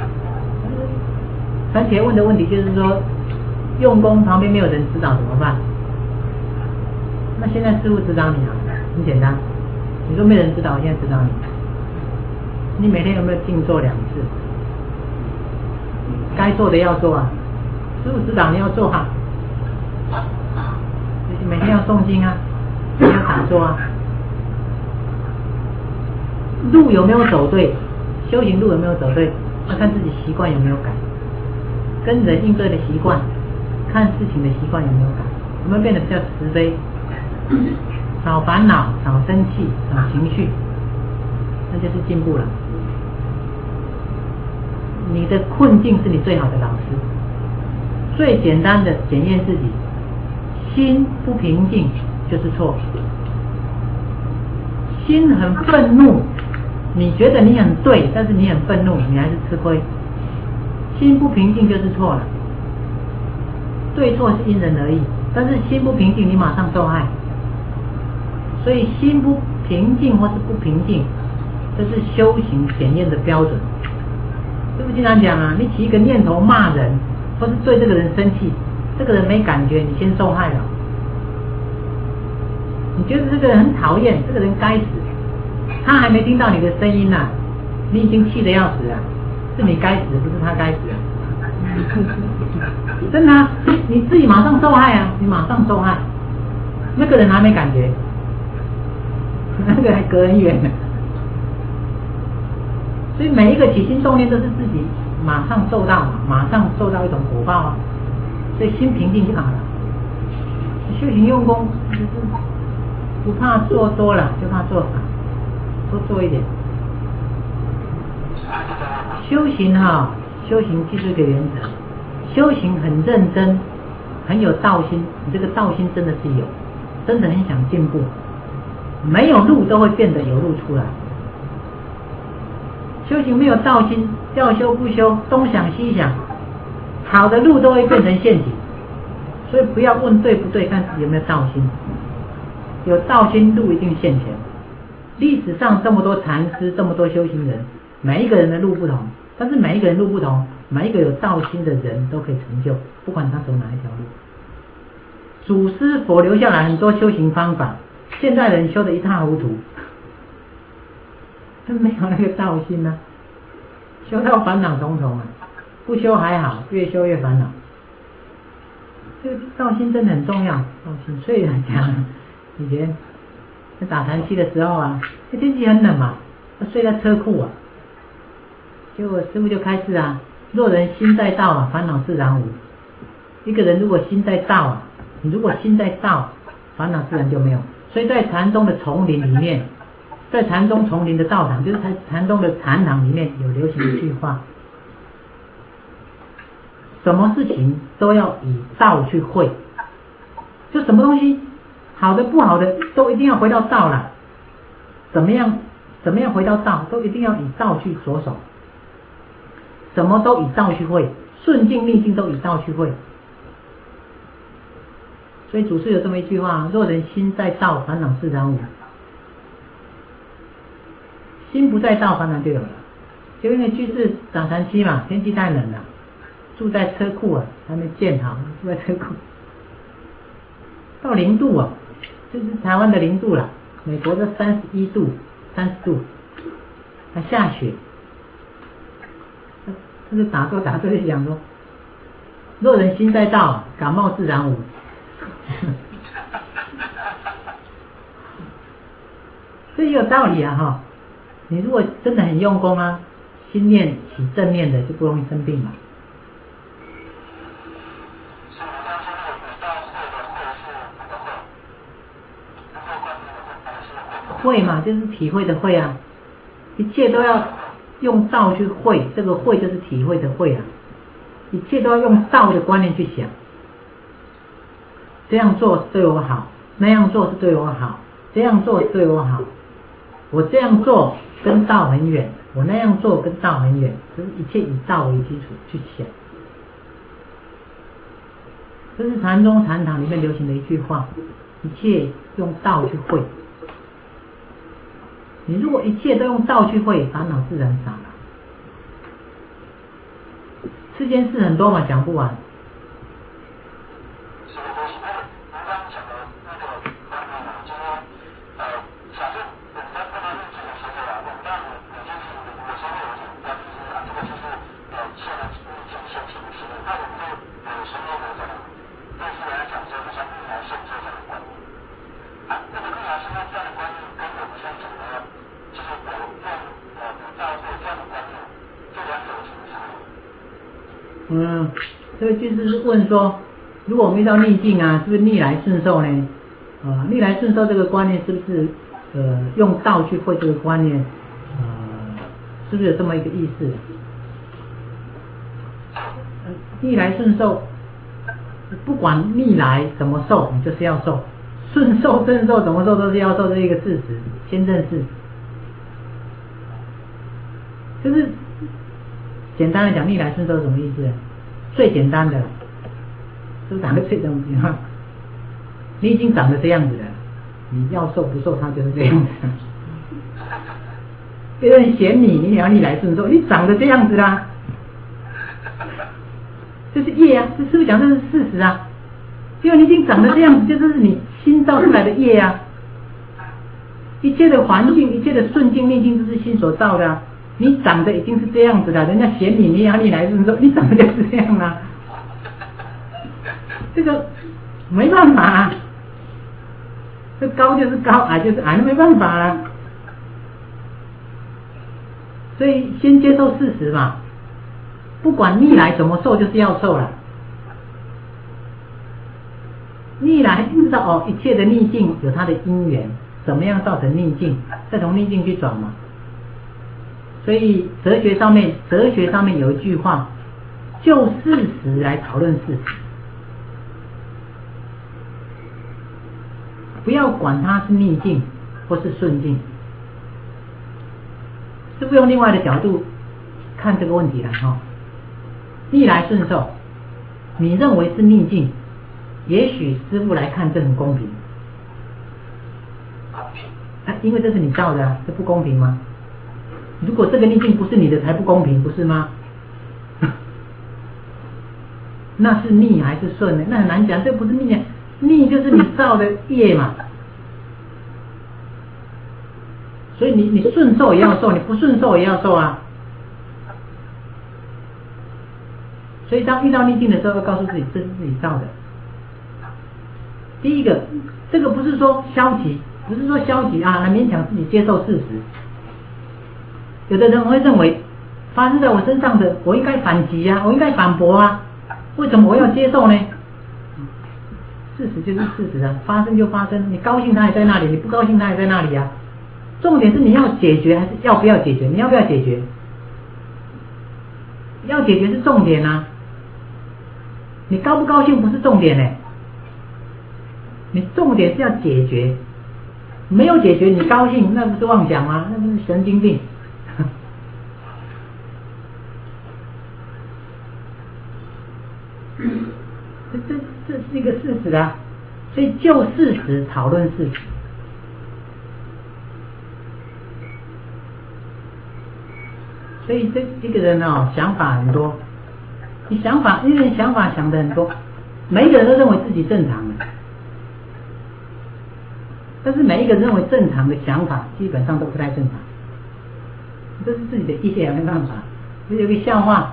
传企业问的问题就是说，用功旁边没有人指导怎么办？那现在师父指导你啊，很简单。你说没人指导，我现在指导你。你每天有没有静坐2次？该做的要做啊，师父指导你要做啊。每天要诵经啊，要打坐啊。路有没有走对？修行路有没有走对？要看自己习惯有没有改，跟人应对的习惯。看事情的习惯有没有改，有没有变得比较慈悲，少烦恼，少生气，少情绪，那就是进步了。你的困境是你最好的老师，最简单的检验自己，心不平静就是错，心很愤怒，你觉得你很对，但是你很愤怒，你还是吃亏，心不平静就是错了。对错是因人而异，但是心不平静，你马上受害。所以心不平静或是不平静，这是修行检验的标准。师父经常讲啊，你起一个念头骂人，或是对这个人生气，这个人没感觉，你先受害了。你觉得这个人很讨厌，这个人该死，他还没听到你的声音呢，你已经气得要死了，是你该死，不是他该死啊。真的啊，你自己马上受害啊，你马上受害，那个人还没感觉，那个还隔很远呢。所以每一个起心动念都是自己马上受到嘛，马上受到一种果报啊。所以心平静就好了。修行用功就是不怕做多了，就怕做少，多做一点。修行哈，修行记住一个原则。修行很认真，很有道心，你这个道心真的是有，真的很想进步，没有路都会变得有路出来。修行没有道心，要修不修，东想西想，好的路都会变成陷阱。所以不要问对不对，看自己有没有道心。有道心，路一定现前。历史上这么多禅师，这么多修行人，每一个人的路不同，但是每一个人路不同，每一个有道心的人都可以成就，不管他走哪一条路。祖师佛留下来很多修行方法，现代人修得一塌糊涂，他没有那个道心啊，修到烦恼重重啊，不修还好，越修越烦恼。这个道心真的很重要，道心。所以来讲，以前在打禅期的时候啊，天气很冷嘛，睡在车库啊。结果师父就开示啊，若人心在道啊，烦恼自然无。一个人如果心在道啊，你如果心在道，烦恼自然就没有。所以在禅宗的丛林里面，在禅宗丛林的道场，就是禅宗的禅堂里面有流行一句话：什么事情都要以道去会，就什么东西好的不好的都一定要回到道了。怎么样回到道，都一定要以道去着手。什么都以道去会，顺境逆境都以道去会。所以祖师有这么一句话：若人心在道，烦恼自然无。心不在道，烦恼就有了。就因为居士打禅期嘛，天气太冷了，住在车库啊，还没建好，住在车库，到0度啊，就是台湾的0度了，美国的31度、30度，还下雪。他就打坐就讲说，若人心在道，感冒自然无。这也有道理啊哈！你如果真的很用功啊，心念起正念的，就不容易生病嘛。会嘛，就是体会的会啊，一切都要用道去会，这个会就是体会的会啊，一切都要用道的观念去想。这样做是对我好，那样做是对我好，这样做是对我好，我这样做跟道很远，我那样做跟道很远，就是一切以道为基础去想。这是禅宗禅堂里面流行的一句话：一切用道去会。你如果一切都用道去会，烦恼自然少了。世间事很多嘛，讲不完。这位居士是问说，如果我们遇到逆境啊，是不是逆来顺受呢？逆来顺受这个观念是不是用道去会这个观念？是不是有这么一个意思？逆来顺受，不管逆来怎么受，你就是要受；顺受正受怎么受都是要受，这是一个事实，先认识。就是简单的讲，逆来顺受什么意思？最简单的，是不是讲的最东西哈？你已经长得这样子了，你要受不受它就是这样子。别人嫌你，你也要逆来顺受，你长得这样子啦，这是业啊，这是不是讲这是事实啊？因为你已经长得这样子，就是你心造出来的业啊。一切的环境，一切的顺境逆境，都是心所造的啊。你长得已经是这样子了，人家嫌你，你也要逆来顺受，你长得就是这样啊。这个没办法啊，这高就是高，矮就是矮，没办法啊。所以先接受事实嘛，不管逆来怎么受，就是要受了。逆来知道哦，一切的逆境有它的因缘，怎么样造成逆境，再从逆境去转嘛。所以哲学上面有一句话，就事实来讨论事实，不要管它是逆境或是顺境。师父用另外的角度看这个问题了哈。逆来顺受，你认为是逆境，也许师父来看这很公平，因为这是你造的啊，这不公平吗？如果这个逆境不是你的才不公平，不是吗？那是逆还是顺呢？那很难讲，这不是逆啊，逆就是你造的业嘛。所以你顺受也要受，你不顺受也要受啊。所以当遇到逆境的时候，要告诉自己这是自己造的。第一个，这个不是说消极， 不是说消极啊，来勉强自己接受事实。有的人会认为发生在我身上的，我应该反击啊，我应该反驳啊，为什么我要接受呢？事实就是事实啊，发生就发生，你高兴它也在那里，你不高兴它也在那里啊。重点是你要解决还是要不要解决？你要不要解决？要解决是重点啊，你高不高兴不是重点呢，你重点是要解决。没有解决你高兴，那不是妄想吗？那不是神经病。这是一个事实啊，所以就事实讨论事实。所以这一个人哦，想法很多，一个人想法想的很多，每一个人都认为自己正常的，但是每一个人认为正常的想法基本上都不太正常，这是自己的意见，没办法。有一个笑话，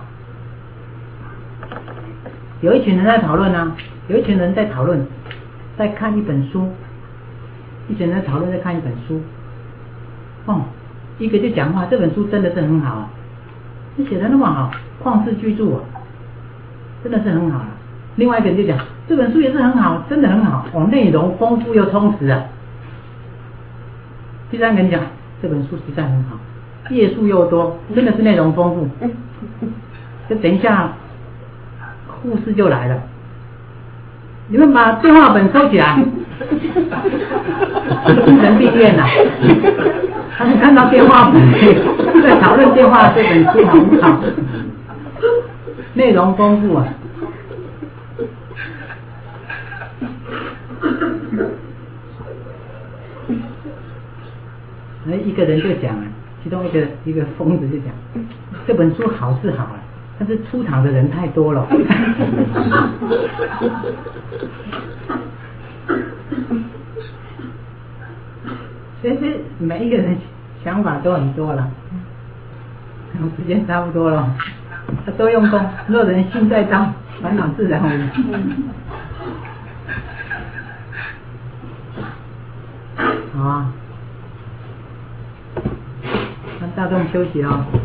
有一群人在讨论啊，有一群人在讨论，在看一本书，一群人在讨论，在看一本书，哦，一个就讲话，这本书真的是很好啊，你写的那么好，旷世巨著啊，真的是很好了。另外一个人就讲，这本书也是很好，真的很好，哦，内容丰富又充实啊。第三个人讲，这本书实在很好，页数又多，真的是内容丰富。这等一下护士就来了，你们把电话本收起来。精神病院啊，他们看到电话本在讨论电话这本书好不好，内容丰富啊。一个人就讲啊，其中一个疯子就讲，这本书好是好啊，但是出场的人太多了。所以每一个人想法都很多了。时间差不多了，多用功，若人心在道，烦恼自然无。好啊，那大众休息了。